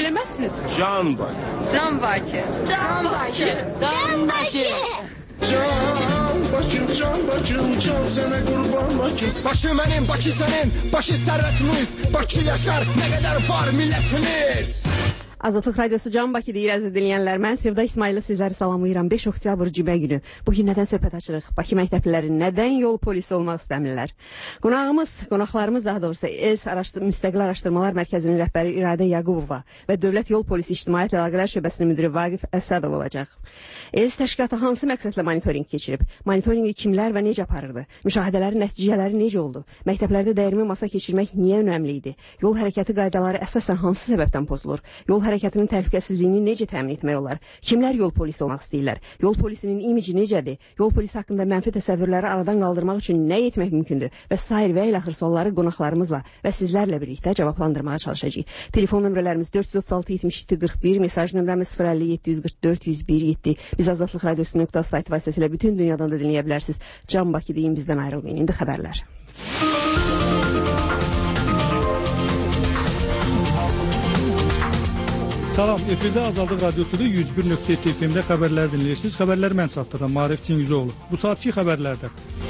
söyləməzsiniz? Can Bakı. Can Bakı. Can Bakı. Can Bakı. Can Bakım, can Bakım, can sənə qurban Bakım. Bakı mənim, Bakı sənin, Bakı sərvətimiz, Bakı yaşar, nə qədər var millətimiz. Azadlıq Radiosu Can Bakı deyir, əziz dinləyənlər. Mən Sevda İsmail'la sizləri salamlayıram. 5 oktyabr cümə günü. Bugün nədən söhbət açırıq? Bakı məktəbliləri nədən yol polisi olmaq istəmirlər? Qonaqlarımız daha doğrusu Müstəqil Araşdırmalar Mərkəzinin rəhbəri İradə Yaqubova və Dövlət Yol Polisi İctimaiyyət Əlaqələr Şöbəsinin müdiri Vaqif Əsədov olacaq. ES təşkilatı hansı məqsədlə monitorinq keçirib? Monitorinqi kimlər və necə aparırdı? Müşahidələrin nəticələri necə oldu? Məktəblərdə dəyirmi masa keçirmək niyə önəmli idi? Yol hərəkəti qaydaları əsasən hansı səbəbdən pozulur? Yol hərəkətinin təhlükəsizliyini necə təmin etmək olar? Kimlər yol polisi olmaq istəyirlər? Yol polisinin imici necədir? Yol polisi haqqında mənfi təsəvvürləri aradan qaldırmaq üçün nə etmək mümkündür? Və sair və ilaxır sualları qonaqlarımızla və sizlərlə birlikdə cavablandırmağa çalışacağıq. Telefon nömrələrimiz 436-77-41, mesaj nömrəmiz 050-744-101-7. Biz Azadlıq Radiosu.sayt vasitəsilə bütün dünyadan da dinləyə bilərsiniz. Can Bakı deyin, bizdən ayrılmayın. İndi xəbərlər. Salam, efirdə Azadlıq Radiosu'da 101.7 FM-də xəbərlər dinləyirsiniz. Xəbərləri mən çatdırıram, Marif Çingizoğlu. Bu saatki xəbərlərdə.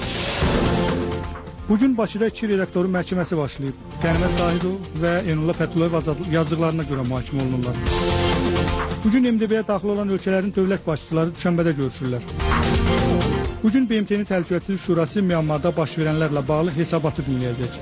Bugün Bakıda 2 redaktorun məhkəməsi başlayıb. Qənimət Zahidov və Enullah Fəthullayev yazıqlarına görə mühakimə olunurlar. Bugün MDB-yə daxil olan ölkələrin dövlət başçıları Düşənbədə görüşürlər. Bugün BMT-nin Təhlükəsizlik Şurası Myanmarda baş verənlərlə bağlı hesabatı dinləyəcək.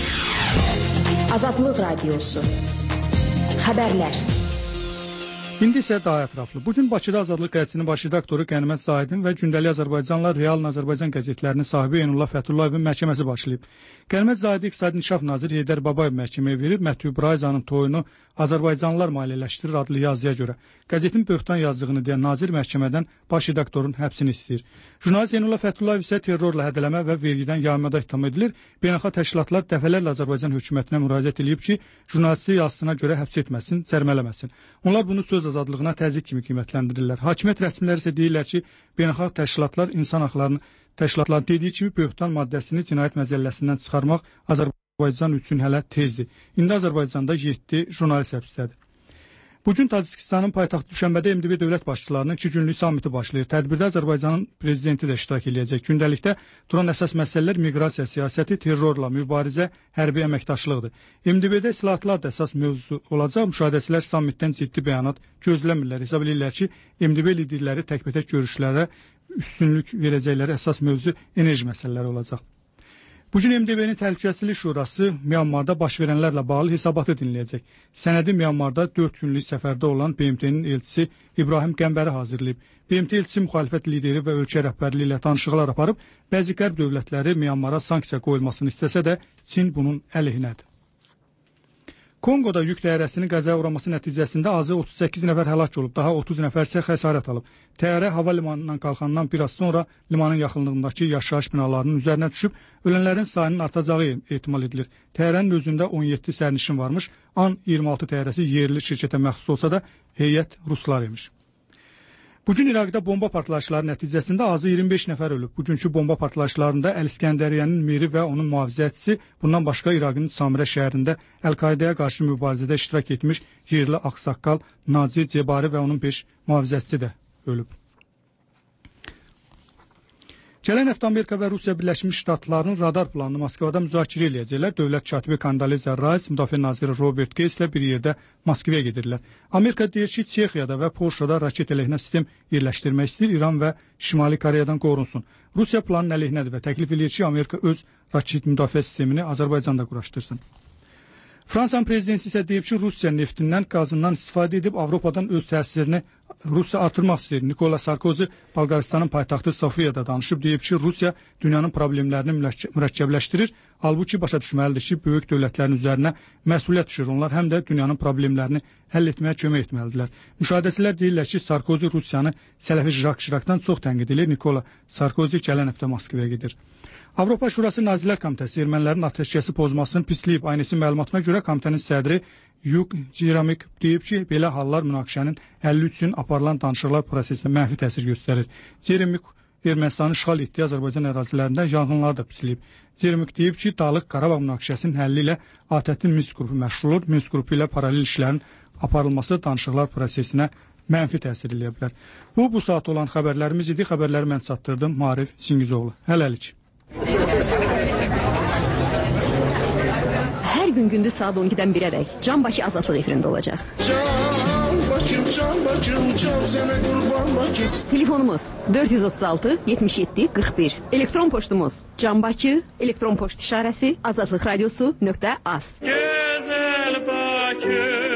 Azadlıq Radiosu. Xəbərlər. İndi isə daha ətraflı. Bugün Bakıda Azadlıq qəzetinin baş redaktoru Qənimət Zahidin və Gündəlik Azərbaycanla Real Azərbaycan qəzetlərinin sahibi Enullah Fətullayevin məhkəməsi başlayıb. Qənimət Zahidi İqtisadi İnkişaf naziri Heydər Babayev məhkəməyə verib, Mətub Rayzanın toyunu Azərbaycanlılar maliyyələşdirir adlı yazıya görə. Qəzetin böhtan yazdığını deyən nazir məhkəmədən baş redaktorun həbsini istəyir. Jurnalist Enullah Fəthullayev isə terrorla hədələmə və vergidən yaymada ittiham edilir. Beynəlxalq təşkilatlar dəfələrlə Azərbaycan hökumətinə müraciət edib ki, jurnalisti yazısına görə həbs etməsin, cərimələməsin. Onlar bunu söz azadlığına təzyiq kimi qiymətləndirirlər. Hakimiyyət rəsmiləri isə deyirlər ki, beynəlxalq təşkilatlar insan haqlarını təşkilatların dediyi kimi böhtan maddəsini cinayət məzəlləsindən çıxarmaq Azərbaycan üçün hələ tezdir. İndi Azərbaycanda 7 jurnalist həbsdədir. Bugün Tacikistanın paytaxtı Düşənbədə MDB dövlət başçılarının 2 günlük samiti başlayır. Tədbirdə Azərbaycanın prezidenti də iştirak edəcək. Gündəlikdə duran əsas məsələlər miqrasiya siyasəti, terrorla mübarizə, hərbi əməkdaşlıqdır. MDB-də islahatlar da əsas mövzu olacaq. Müşahidəçilər samitdən ciddi bəyanat gözləmirlər. Hesab edirlər ki, MDB liderləri təkbətək görüşlərə üstünlük verəcəkləri əsas mövzu enerji məsələləri olacaq. Bugün MDB-nin Təhlükəsizlik Şurası Myanmarda baş verənlərlə bağlı hesabatı dinləyəcək. Sənədi Myanmarda 4 günlük səfərdə olan BMT-nin elçisi İbrahim Qəmbəri hazırlayıb. BMT elçisi müxalifət lideri və ölkə rəhbərliyi ilə danışıqlar aparıb, bəzi qərb dövlətləri Myanmara sanksiya qoyulmasını istəsə də Çin bunun əleyhinədir. Kongoda yük təyyarəsinin qəzaya uğraması nəticəsində azı 38 nəfər həlak olub, daha 30 nəfər isə xəsarət alıb. Təyyarə hava limanından qalxandan bir az sonra limanın yaxınlığındakı yaşayış binalarının üzərinə düşüb, ölənlərin sayının artacağı ehtimal edilir. Təyyarənin özündə 17 sərnişin varmış, An-26 təyyarəsi yerli şirkətə məxsus olsa da heyət ruslar imiş. Bugün İraqda bomba partlayışları nəticəsində azı 25 nəfər ölüb. Bugünkü bomba partlayışlarında Əl-İskəndəriyyənin miri və onun mühafizəçisi, bundan başqa İraqın Samirə şəhərində Əl-Qaidəyə qarşı mübarizədə iştirak etmiş yerli ağsaqqal Naci Cebari və onun 5 mühafizəçisi də ölüb. Gələn həftə Amerika və Rusiya Birləşmiş Ştatlarının radar planını Moskvada müzakirə edəcəklər. Dövlət katibi Kandaleza Rice, müdafiə naziri Robert Gates ilə bir yerdə Moskvaya gedirlər. Amerika deyir ki, Çexiyada və Polşada raket əleyhinə sistem yerləşdirmək istəyir, İran və Şimali Koreyadan qorunsun. Rusiya planın əleyhinədir və təklif edir ki, Amerika öz raket müdafiə sistemini Azərbaycanda quraşdırsın. Fransanın prezidenti isə deyib ki, Rusiya neftindən, qazından istifadə edib Avropadan öz təsirini Rusiya artırmaq istəyir. Nikola Sarkozy Bolqaristanın paytaxtı Sofiyada danışıb, deyib ki, Rusiya dünyanın problemlərini mürəkkəbləşdirir. Halbuki başa düşməlidir ki, böyük dövlətlərin üzərinə məsuliyyət düşür. Onlar həm də dünyanın problemlərini həll etməyə kömək etməlidirlər. Müşahidəçilər deyirlər ki, Sarkozy Rusiyanı sələfi Jacques Chiracdan çox tənqid edir. Nikola Sarkozy gələn həftə Moskvaya gedir. Avropa Şurası Nazirlər Komitəsi ermənilərin atəşkəsi pozmasını pisləyib. Aynısı məlumatına görə komitənin sədri Yuk Ciramik deyib ki, belə hallar münaqişənin həlli üçün aparılan danışıqlar prosesinə mənfi təsir göstərir. Ciramik Ermənistanın işğal etdiyi Azərbaycan ərazilərində yanğınları da pisləyib. Ciramik deyib ki, Dağlıq Qarabağ münaqişəsinin həlli ilə ATƏT-in Minsk qrupu məşğul olur. Minsk qrupu ilə paralel işlərin aparılması danışıqlar prosesinə mənfi təsir eləyə bilər. Bu saat olan xəbərlərimiz idi. Xəbərləri mən çatdırdım. Maarif Singizoğlu. Hələlik. Hər gün gündüz saat 12-dən 1-ədək Can Bakı Azadlıq efirində olacaq. Can Bakım, can sənə qurban Bakım. Telefonumuz 436 77 41. Elektron poçtumuz canbaki, elektron poçt işarəsi azadlıqradiosu.az. Gözəl Bakım.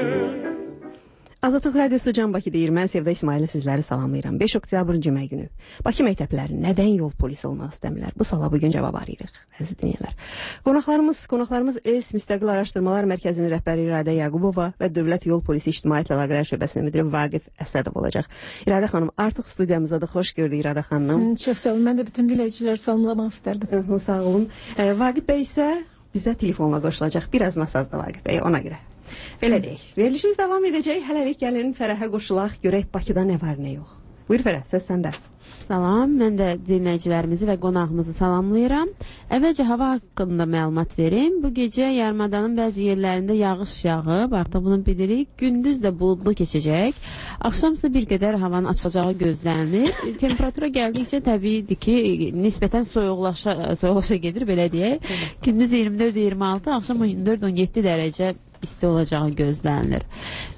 Azadlıq Radiosu Can Bakı deyir. Mən Sevda İsmail'ı sizləri salamlayıram. 5 oktyabrın cümə günü. Bakı məktəbləri nədən yol polisi olmaq istəmirlər? Bu suala bugün cavab arayırıq, əziz dinləyənlər. Qonaqlarımız ES Müstəqil Araşdırmalar Mərkəzinin rəhbəri İradə Yaqubova və Dövlət Yol Polisi İctimaiyyətlə Əlaqələr Şöbəsinin müdiri Vaqif Əsədov olacaq. İradə xanım, artıq studiyamızda xoş gördük İradə xanım. Çox sağ olun. Mən də bütün dinləyiciləri salamlamaq istərdim. Sağ olun. Vaqif bəy isə bizə telefonla qoşulacaq. Biraz nasazda Vaqif bəy, ona görə. Belə deyək. Verilişimiz davam edəcək. Hələlik gəlin Fərəhə qoşulaq. Görək Bakıda nə var, nə yox. Buyur Fərəh, söz səndə. Salam, mən də dinləyicilərimizi və qonağımızı salamlayıram. Əvvəlcə hava haqqında məlumat verim. Bu gecə yarımadanın bəzi yerlərində yağış yağıb, artıq bunu bilirik. Gündüz də buludlu keçəcək. Axşamsa bir qədər havanın açılacağı gözlənilir. Temperatura gəldikcə təbiidir ki, nisbətən soyuqlaşa gedir, belə deyək. Gündüz 24-26, axşam 24-17 dərəcə isti olacağı gözlənilir.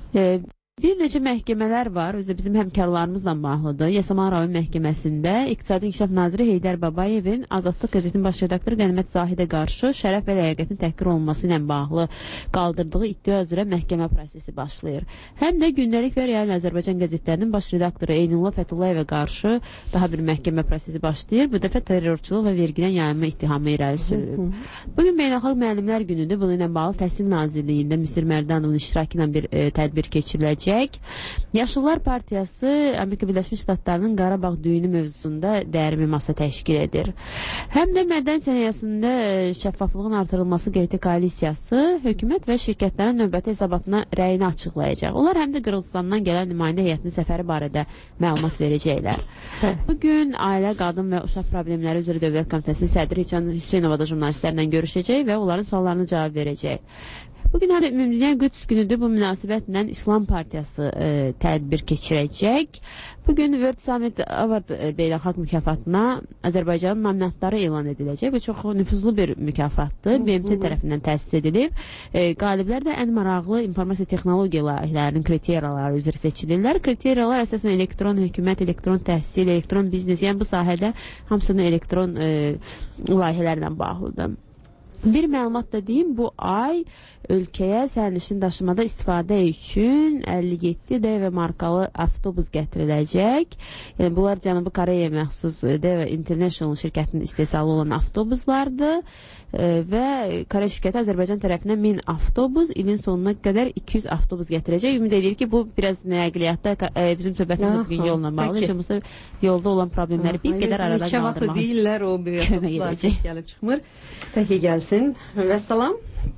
Bir neçə məhkəmələr var, özü də bizim həmkarlarımızla bağlıdır. Yasamal rayon məhkəməsində İqtisadi İnkişaf Naziri Heydər Babayevin Azadlıq qəzetinin baş redaktoru Qənimət Zahidə qarşı şərəf və ləyaqətin təhqir olunması ilə bağlı qaldırdığı iddia üzrə məhkəmə prosesi başlayır. Həm də gündəlik və real Azərbaycan qəzetlərinin baş redaktoru Eynullah Fətullayevə qarşı daha bir məhkəmə prosesi başlayır. Bu dəfə terrorçuluq və vergidən yayınma ittihamı irəli sürülür. Bugün Beynəlxalq Müəllimlər Günüdür. Bununla bağlı Təhsil Nazirliyində Misir Mərdanovun iştirakı ilə bir tədbir keçiriləcək. Yaşlılar Partiyası Amerika Birləşmiş Ştatlarının Qarabağ düyünü mövzusunda dəyərli bir masa təşkil edir. Həm də mədən sənayesində şəffaflığın artırılması QT koalisiyası hökumət və şirkətlərin növbəti hesabatına rəyini açıqlayacaq. Onlar həm də Qırğızstandan gələn nümayəndə heyətinin səfəri barədə məlumat verəcəklər. Bugün Ailə, Qadın və Uşaq Problemləri üzrə Dövlət Komitəsinin sədri Can Hüseynova da jurnalistlərlə görüşəcək və onların suallarına cavab verəcək. Bugün həm də Ümumdünya Qüds günüdür. Bu münasibətlə İslam Partiyası tədbir keçirəcək. Bugün World Summit Award beynəlxalq mükafatına Azərbaycanın nominantları elan ediləcək. Bu çox nüfuzlu bir mükafatdır. BMT tərəfindən təsis edilib. Qaliblər də ən maraqlı informasiya texnologiya layihələrinin kriteriyaları üzrə seçilirlər. Kriteriyalar əsasən elektron hökumət, elektron təhsil, elektron biznes, yəni bu sahədə hamısının elektron layihələrlə bağlıdır. Bir məlumat da deyim, bu ay ölkəyə sərnişin daşımada istifadə üçün 57 DV markalı avtobus gətiriləcək. Yəni, bunlar Cənubi Koreyaya məxsus DV International şirkətinin istehsalı olan avtobuslardır və Koreya şirkəti Azərbaycan tərəfindən 1000 avtobus, ilin sonuna qədər 200 avtobus gətirəcək. Ümid edir ki, bu biraz nəqliyyatda bizim söhbətimiz bugün yolla bağlı. Heç olmasa yolda olan problemləri bir qədər aradan qaldırmaq. Neçə vaxt deyirlər o böyük avtobuslar gəlib çıxmır. Peki gəlsin. Vəssalam.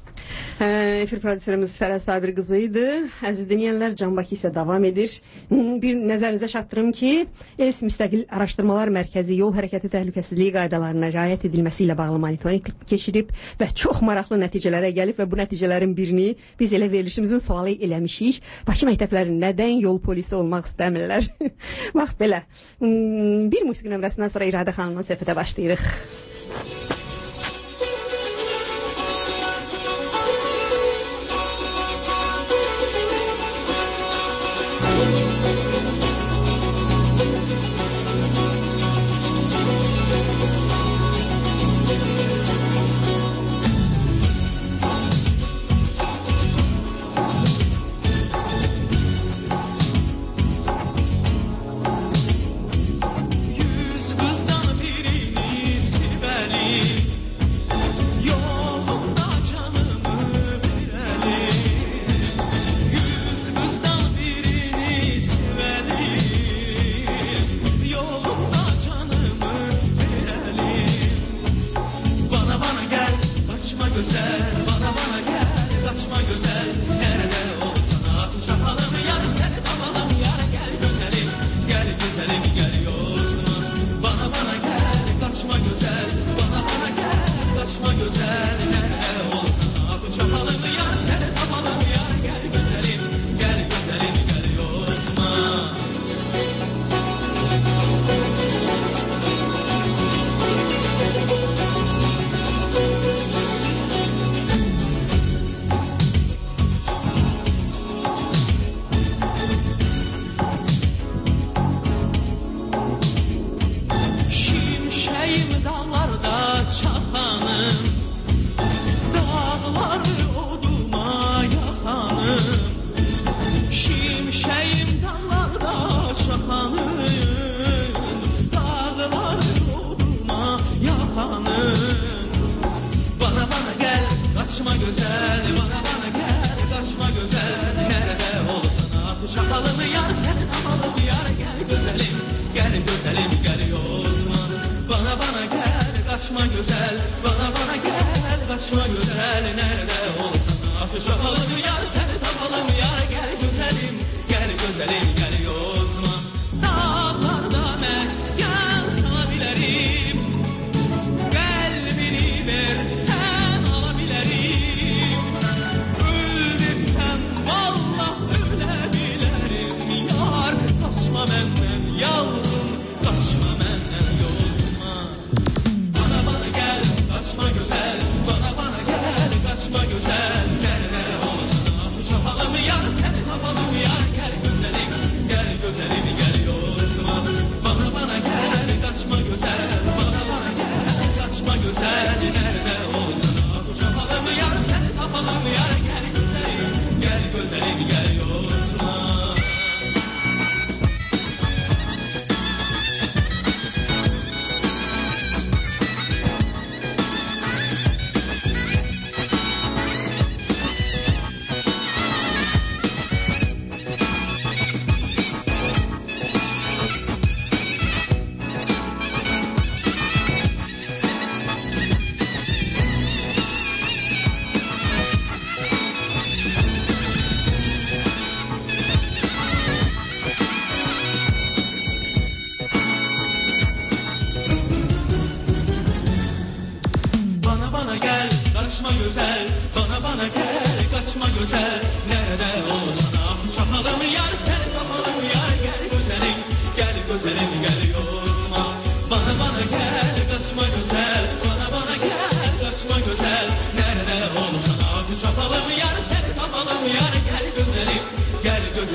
Efir prodüserimiz Fərəh Sabir qızı idi. Əziz dinləyənlər, Can Bakı isə davam edir. Bir nəzərinizə çatdırım ki, ES Müstəqil Araşdırmalar Mərkəzi yol hərəkəti təhlükəsizliyi qaydalarına riayət edilməsi ilə bağlı monitorinq keçirib və çox maraqlı nəticələrə gəlib və bu nəticələrin birini biz elə verilişimizin sualı eləmişik. Bakı məktəbləri nədən yol polisi olmaq istəmirlər? Bax belə. Bir musiqi nömrəsindən sonra İradə xanımla söhbətə başlayırıq.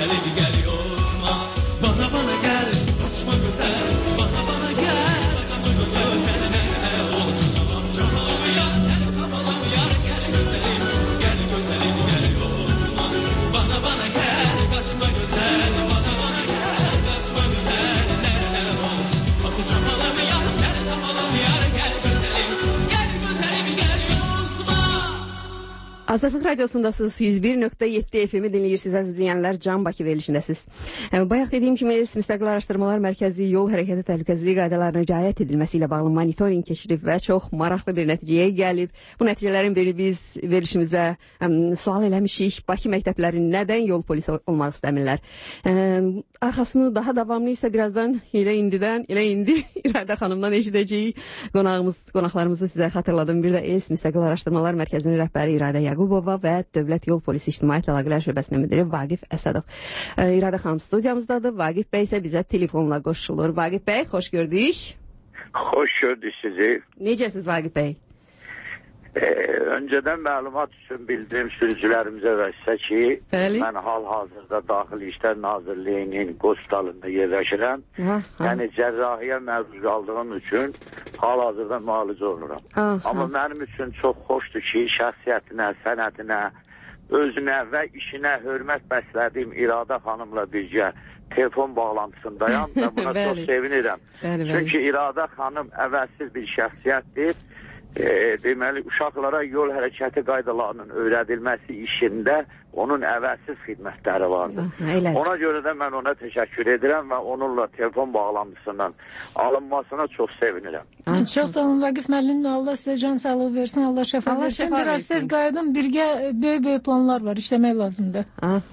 güzelim gel yoluma. Bana bana gel kaçma güzel. Bana bana gel kaçma güzel. Sen ne olsun çabalım yar. Sen çabalım yar. Gel güzelim gel yoluma. Bana bana gel kaçma güzel. Bana bana gel kaçma güzel. Ne olsun çabalım yar. Sen çabalım yar. Gel güzelim gel yoluma. Azadlıq Radiosundasınız. 101.7 FM-i dinləyirsiniz əziz dinləyənlər. Can Bakı verilişindəsiniz. Bayaq dediyim kimi Müstəqil Araşdırmalar Mərkəzi yol hərəkəti təhlükəsizliyi qaydalarına riayət edilməsi ilə bağlı monitorinq keçirib və çox maraqlı bir nəticəyə gəlib. Bu nəticələrin biri biz verilişimizə sual eləmişik. Bakı məktəbləri nədən yol polisi olmaq istəmirlər? Arxasını daha davamlı isə birazdan elə indi İradə xanımdan eşidəcəyik. Qonaqlarımızı sizə xatırladım. Bir də Müstəqil Araşdırmalar Mərkəzinin rəhbəri İradə Yaqubova və Dövlət Yol Polisi İctimaiyyət Əlaqələr Şöbəsinin müdiri Vaqif Əsədov. İradə xanım studiyamızdadır. Vaqif bəy isə bizə telefonla qoşulur. Vaqif bəy, xoş gördük. Xoş gördük sizi. Necəsiz Vaqif bəy? Öncədən məlumat üçün bildirim sürücülərimizə və sizə ki, mən hal-hazırda Daxili İşlər Nazirliyinin Qostalında yerləşirəm. Yəni cərrahiyə məruz qaldığım üçün hal-hazırda müalicə olunuram. Amma mənim üçün çox xoşdur ki, şəxsiyyətinə, sənətinə, özünə və işinə hörmət bəslədiyim İradə xanımla birgə telefon bağlantısındayam və buna çox sevinirəm. Çünki İradə xanım əvəzsiz bir şəxsiyyətdir. Deməli, uşaqlara yol hərəkəti qaydalarının öyrədilməsi işində onun əvəzsiz xidmətləri vardır. Ona görə də mən ona təşəkkür edirəm və onunla telefon bağlantısından alınmasına çox sevinirəm. Çox sağ olun Vaqif müəllim. Allah sizə can sağlığı versin, Allah şəfa versin. Biraz tez qayıdın, birgə böyük planlar var, işləmək lazımdır.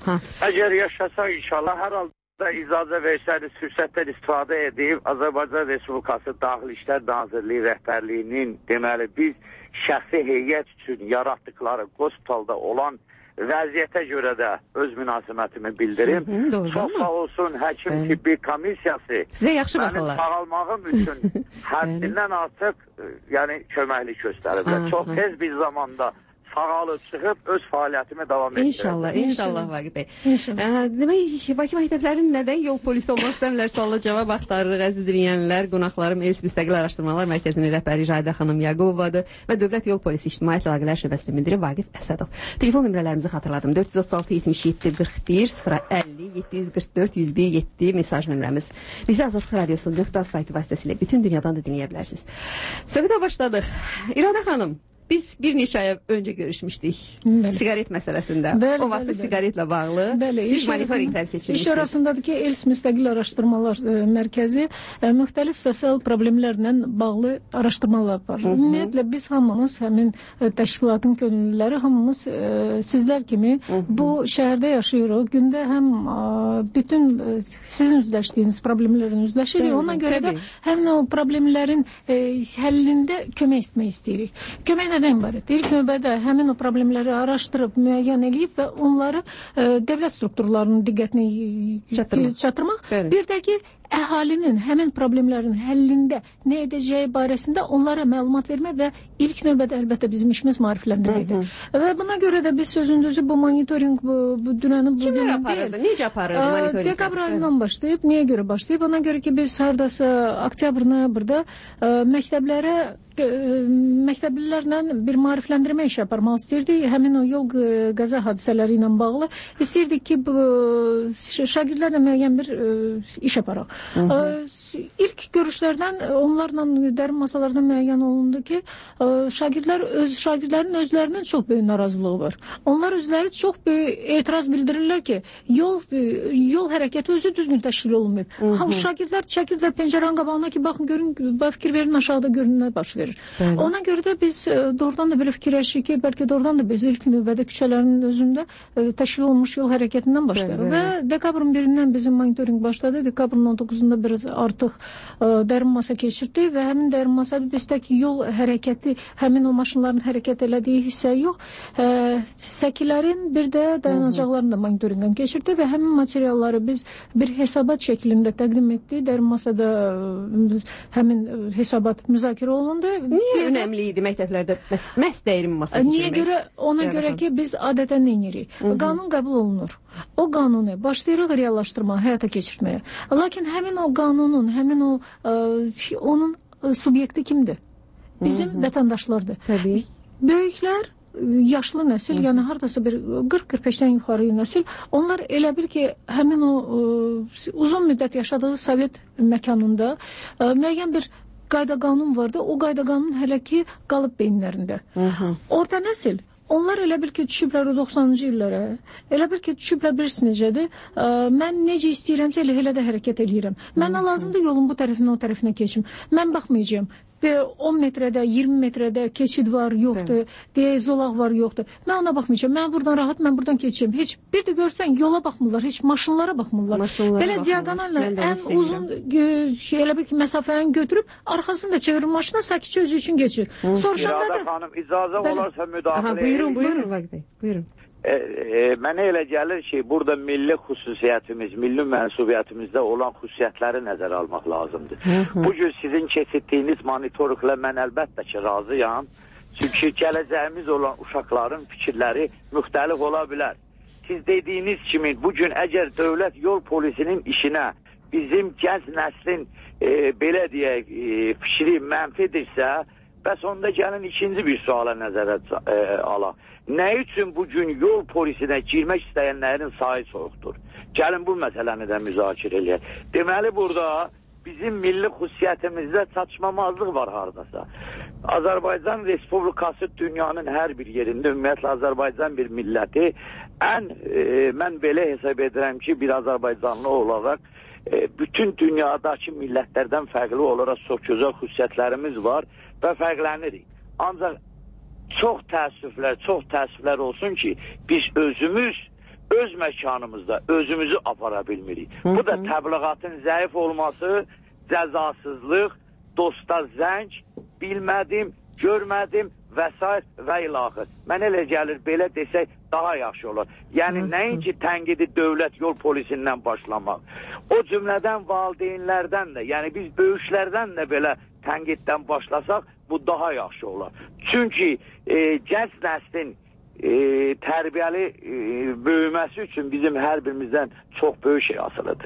Əgər yaşasaq inşallah hər halda icazə versəniz, fürsətdən istifadə edib Azərbaycan Respublikası Daxili İşlər Nazirliyi rəhbərliyinin deməli biz şəxsi heyət üçün yaratdıkları hospitalda olan vəziyyətə görə də öz münasibətimi bildirim. Çox sağ olsun həkim tibbi komissiyası sizə yaxşı baxırlar. Mənim sağalmağım üçün həddindən artıq köməklik göstəriblər. Çox tez bir zamanda sağalıb çıxıb öz fəaliyyətimi davam etdirəm. İnşallah Vaqif bəy. Demək, Bakı məktəblərinin nədən yol polisi olmaq istəmirlər sualına cavab axtarırıq əziz dinləyənlər. Qonaqlarım Müstəqil Araşdırmalar Mərkəzinin rəhbəri İradə xanım Yaqubovadır və Dövlət Yol Polisi İctimaiyyət Əlaqələr Şöbəsinin müdiri Vaqif Əsədov. Telefon nömrələrimizi xatırladım. 436 77 41 050 744 101 7 mesaj nömrəmiz. Bizi Azadlıq Radiosunun saytı vasitəsilə bütün dünyadan da dinləyə bilərsiniz. Söhbətə başladıq. İradə xanım, biz bir neçə ay öncə görüşmüşdük sigaret məsələsində. O vaxtda sigaretlə bağlı siz monitoringlər keçirmişdiniz. İş arasındadır ki, ELS Müstəqil Araşdırmalar Mərkəzi müxtəlif sosial problemlərlə bağlı araşdırmalar var. Ümumiyyətlə biz hamımız, həmin təşkilatın könüllüləri hamımız sizlər kimi bu şəhərdə yaşayırıq. Gündə həm bütün sizin üzləşdiyiniz problemlərin üzləşirik. Ona görə də həmin o problemlərin həllində kömək etmək istəyirik. Kömək nədən ibarət? İlk növbədə həmin o problemləri araşdırıb, müəyyən edib və onları dövlət strukturlarının diqqətinə çatdırmaq. Bir də ki, əhalinin həmin problemlərin həllində nə edəcəyi barəsində onlara məlumat vermək və ilk növbədə əlbəttə bizim işimiz maarifləndirməkdir. Və buna görə də biz sözündüzü bu monitoring bu dünəni kimlər aparırdı? Necə aparırdı monitoring? Dekabr ayından başlayıb, niyə görə başlayıb? Ona görə ki, biz hardasa oktyabr, noyabrda məktəblilərlə bir maarifləndirmə işi aparmaq istəyirdik. Həmin o yol qəza hadisələri ilə bağlı istəyirdik ki, şagirdlərlə müəyyən bir iş aparaq. İlk görüşlərdən onlarla dərin masalarda müəyyən olundu ki, şagirdlərin özlərinin çox böyük narazılığı var. Onlar özləri çox böyük etiraz bildirirlər ki, yol hərəkəti özü düzgün təşkil olunmayıb. Şagirdlər çəkirlər pəncərənin qabağına ki, baxın, görün, fikir verin, aşağıda görün nə baş verir. Ona görə də biz doğrudan da belə fikirləşik ki, bəlkə doğrudan da biz ilk növbədə küçələrin özündə təşkil olunmuş yol hərəkətindən başlayırıq. Və dekabrın 1-dən bizim monitoring başladı. Dekabrın 9-unda biraz artıq dərin masa keçirdi və həmin dərin masada bizdəki yol hərəkəti, həmin o maşınların hərəkət elədiyi hissə yox, səkilərin bir də dayanacaqlarını da monitorinqdən keçirdi və həmin materialları biz bir hesabat şəklində təqdim etdik. Dərin masada həmin hesabat müzakirə olundu. Niyə önəmli idi məktəblərdə məhz dərin masa keçirmək? Ona görə ki, biz adətən nə edirik? Qanun qəbul olunur. O qanunu başlayırıq reallaşdırmağa, həyata keçirməyə. Lakin həmin o qanunun, həmin o onun subyekti kimdir? Bizim vətəndaşlardır. Təbii. Böyüklər, yaşlı nəsil, yəni hardasa bir 40-45-dən yuxarı nəsil, onlar elə bil ki, həmin o uzun müddət yaşadığı Sovet məkanında müəyyən bir qayda-qanun vardı. O qayda-qanun hələ ki qalıb beyinlərində. Orta nəsil onlar elə bil ki, düşüblər 90-cı illərə, elə bil ki, düşüblər birisi necədir, mən necə istəyirəmsə elə də hərəkət edirəm. Mənə lazımdır yolun bu tərəfindən o tərəfinə keçim. Mən baxmayacağım. 10 metrədə, 20 metrədə keçid var, yoxdur, deyə zolaq var, yoxdur. Mən ona baxmayacağım. Mən buradan rahat, mən buradan keçəcəm. Heç bir də görsən yola baxmırlar, heç maşınlara baxmırlar. Belə diaqonallə ən uzun elə bir ki, məsafəni götürüb arxasını da çevirir maşına, sakitcə özü üçün keçir. Soruşanda da xanım, icazə olarsa müdaxilə. Buyurun Vaqif bəy, buyurun. Mənə elə gəlir ki, burada milli xüsusiyyətimiz, milli mənsubiyyətimizdə olan xüsusiyyətləri nəzərə almaq lazımdır. Bugün sizin keçirdiyiniz monitorinqlə mən əlbəttə ki, razıyam. Çünki gələcəyimiz olan uşaqların fikirləri müxtəlif ola bilər. Siz dediyiniz kimi, bugün əgər dövlət yol polisinin işinə bizim gənc nəslin belə deyək, fikri mənfidirsə, bəs onda gəlin ikinci bir suala nəzərə alaq. Nə üçün bugün yol polisinə girmək istəyənlərin sayı çoxdur? Gəlin bu məsələni də müzakirə eləyək. Deməli, burada bizim milli xüsusiyyətimizdə çatışmamazlıq var haradasa. Azərbaycan Respublikası dünyanın hər bir yerində, ümumiyyətlə Azərbaycan bir milləti, mən belə hesab edirəm ki, bir Azərbaycanlı olaraq, bütün dünyadakı millətlərdən fərqli olaraq çox gözəl xüsusiyyətlərimiz var və fərqlənirik. Ancaq çox təəssüflər olsun ki, biz özümüz, öz məkanımızda özümüzü apara bilmirik. Bu da təbliğatın zəif olması, cəzasızlıq, dosta zəng, bilmədim, görmədim və s. və ilaxır. Mən elə gəlir, belə desək daha yaxşı olur. Yəni, nəinki tənqidi dövlət yol polisindən başlamaq. O cümlədən valideynlərdən də, yəni biz böyüklərdən də belə tənqiddən başlasaq, bu daha yaxşı olar. Çünki gənc nəslin tərbiyəli böyüməsi üçün bizim hər birimizdən çox böyük şey asılıdır.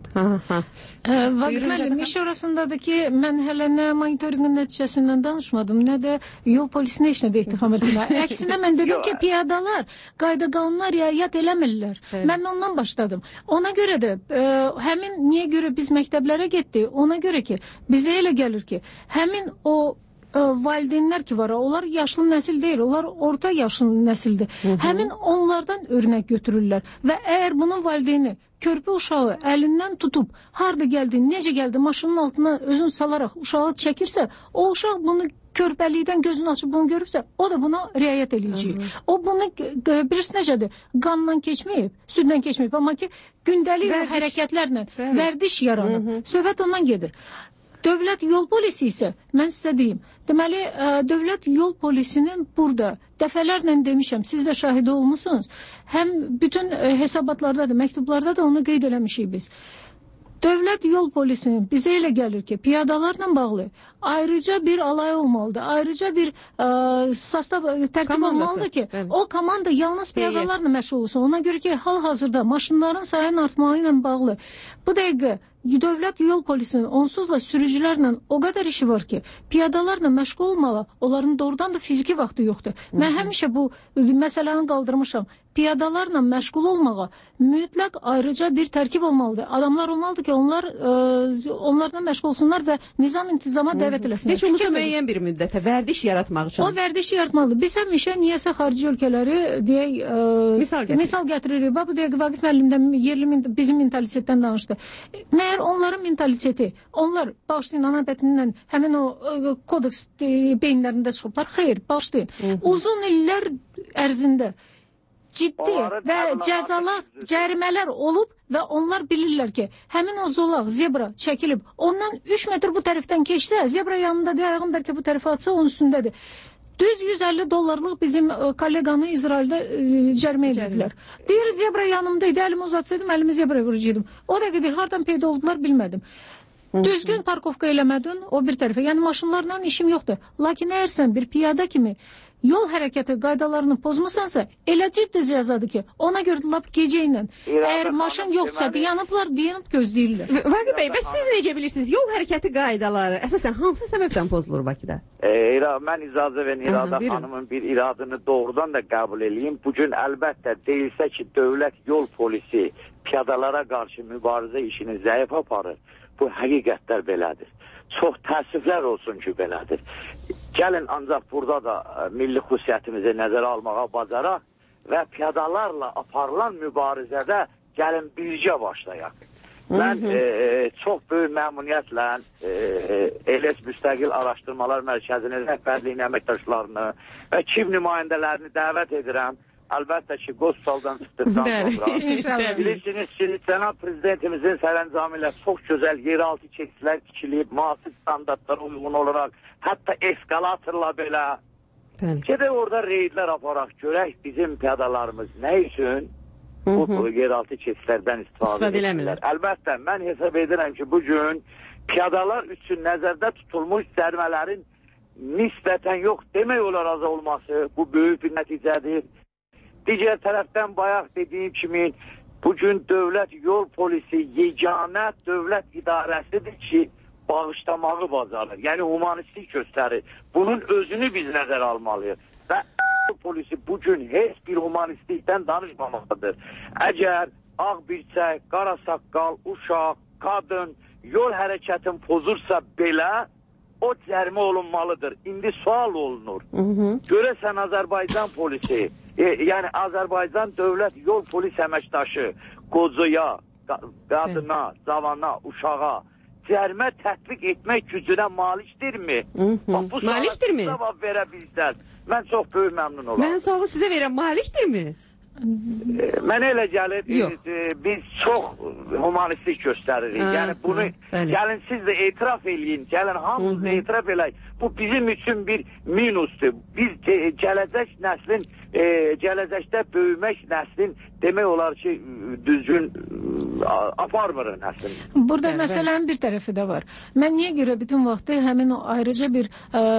Vaqif müəllim, iş orasındadır ki, mən hələ nə monitorinqin nəticəsindən danışmadım, nə də yol polisinə heç nə də ittiham edirlər. Əksinə mən dedim ki, piyadalar qayda-qanunlar riayət eləmirlər. Mən ondan başladım. Ona görə də, niyə görə biz məktəblərə getdik? Ona görə ki, bizə elə gəlir ki, həmin o valideynlər ki var, onlar yaşlı nəsil deyil, onlar orta yaşlı nəsildir. Həmin onlardan örnək götürürlər və əgər bunun valideyni körpə uşağı əlindən tutub, harada gəldi, necə gəldi, maşının altına özünü salaraq uşağı çəkirsə, o uşaq bunu körpəlikdən gözünü açıb bunu görübsə, o da buna riayət eləyəcək. O bunu, birisi necədir, qandan keçməyib, süddən keçməyib, amma ki, gündəlik hərəkətlərlə vərdiş yaranıb, söhbət ondan gedir. Dövlət yol polisi isə, mən sizə deyim, deməli, dövlət yol polisinin burada dəfələrlə demişəm, siz də şahidi olmusunuz, həm bütün hesabatlarda da, məktublarda da onu qeyd eləmişik biz. Dövlət yol polisinin bizə elə gəlir ki, piyadalarla bağlı ayrıca bir alay olmalıdır, ayrıca bir sastav tərkib olmalıdır ki, o komanda yalnız piyadalarla məşğul olsun. Ona görə ki, hal-hazırda maşınların sayının artmağı ilə bağlı bu dəqiqə dövlət yol polisinin onsuz da sürücülərlə o qədər işi var ki, piyadalarla məşğul olmalı, onların doğrudan da fiziki vaxtı yoxdur. Mən həmişə bu məsələni qaldırmışam. Piyadalarla məşğul olmağa mütləq ayrıca bir tərkib olmalıdır. Adamlar olmalıdır ki, onlarla məşğul olsunlar və nizam-intizama dəvət eləsinlər. Heç olmasa müəyyən bir müddətə vərdiş yaratmaq üçün. O vərdişi yaratmalıdır. Biz həmişə niyəsə xarici ölkələri deyək, misal gətiririk. Bu dəqiqə Vaqif müəllimdən bizim mentalitetdən danışdı. Məyər onların mentaliteti, onlar bağışlayın ana bətnindən həmin o kodeks beyinlərində çıxıblar. Xeyr, bağışlayın. Uzun illər ərzində ciddi və cəzalar, cərimələr olub və onlar bilirlər ki, həmin o zolaq, zebra çəkilib, ondan 3 metr bu tərəfdən keçsə, zebra yanındadır, ayağın bəlkə bu tərəfə atsa, onun üstündədir. Düz $150 bizim kolleqamı İsraildə cərimə ediblər. Deyir, zebra yanımdaydı, əlimi uzatsaydım, əlimi zebra vuracaqdım. O da gedir, hardan peyda oldular, bilmədim. Düzgün parkovka eləmədin, o bir tərəfə. Yəni, maşınlarla işim yoxdur. Lakin əgər sən bir piyada kimi yol hərəkəti qaydalarını pozmusansa, elə ciddi cəzadır ki, ona görə lap gecə ilə. Əgər maşın yoxsa dayanıblar, dayanıb gözləyirlər. Vaqif bəy, bəs siz necə bilirsiniz? Yol hərəkəti qaydaları əsasən hansı səbəbdən pozulur Bakıda? Mən icazə verin, İrada xanımın bir iradını doğrudan da qəbul edeyim. Bugün əlbəttə deyilsə ki, dövlət yol polisi piyadalara qarşı mübarizə işini zəif aparır. Bu həqiqətlər belədir. Çox təəssüflər olsun ki, belədir. Gəlin ancaq burada da milli xüsusiyyətimizi nəzərə almağa bacaraq və piyadalarla aparılan mübarizədə gəlin bircə başlayaq. Mən çox böyük məmnuniyyətlə ELS Müstəqil Araşdırmalar Mərkəzinin rəhbərliyinin əməkdaşlarını və KİV nümayəndələrini dəvət edirəm. Əlbəttə ki, Qostaldan çıxdıqdan sonra bilirsiniz ki, Cənab Prezidentimizin sərəncamı ilə çox gözəl yeraltı keçidlər tikilib, müasir standartlara uyğun olaraq, hətta eskalatorla belə. Gedək orada reydlər aparaq, görək bizim piyadalarımız nə üçün bu yeraltı keçidlərdən istifadə edirlər. Əlbəttə, mən hesab edirəm ki, bugün piyadalar üçün nəzərdə tutulmuş cərimələrin nisbətən yox, demək olar az olması, bu böyük bir nəticədir. Digər tərəfdən bayaq dediyim kimi, bugün dövlət yol polisi yeganə dövlət idarəsidir ki, bağışlamağı bacarır. Yəni, humanistlik göstərir. Bunun özünü biz nəzər almalıyıq. Və yol polisi bugün heç bir humanistlikdən danışmamalıdır. Əgər ağ birçək, qara saqqal, uşaq, qadın yol hərəkətin pozursa belə, o cərimə olunmalıdır. İndi sual olunur. Görəsən Azərbaycan polisi, yəni Azərbaycan dövlət yol polis əməkdaşı qocaya, qadına, zavana, uşağa cərimə tətbiq etmək gücünə malikdirmi? Malikdirmi? Bu cavab verə bilsəz, mən çox böyük məmnun olarım. Mən sualı sizə verəm, malikdirmi? Mən elə gəlir, biz çox humanistlik göstəririk. Yəni bunu gəlin siz də etiraf eləyin, gəlin hamımız etiraf eləyik. Bu bizim üçün bir minusdur. Biz gələcək nəslin, gələcəkdə böyümək nəslin demək olar ki, düzgün aparmırıq nəslin. Burada məsələnin bir tərəfi də var. Mən niyə görə bütün vaxtı həmin o ayrıca bir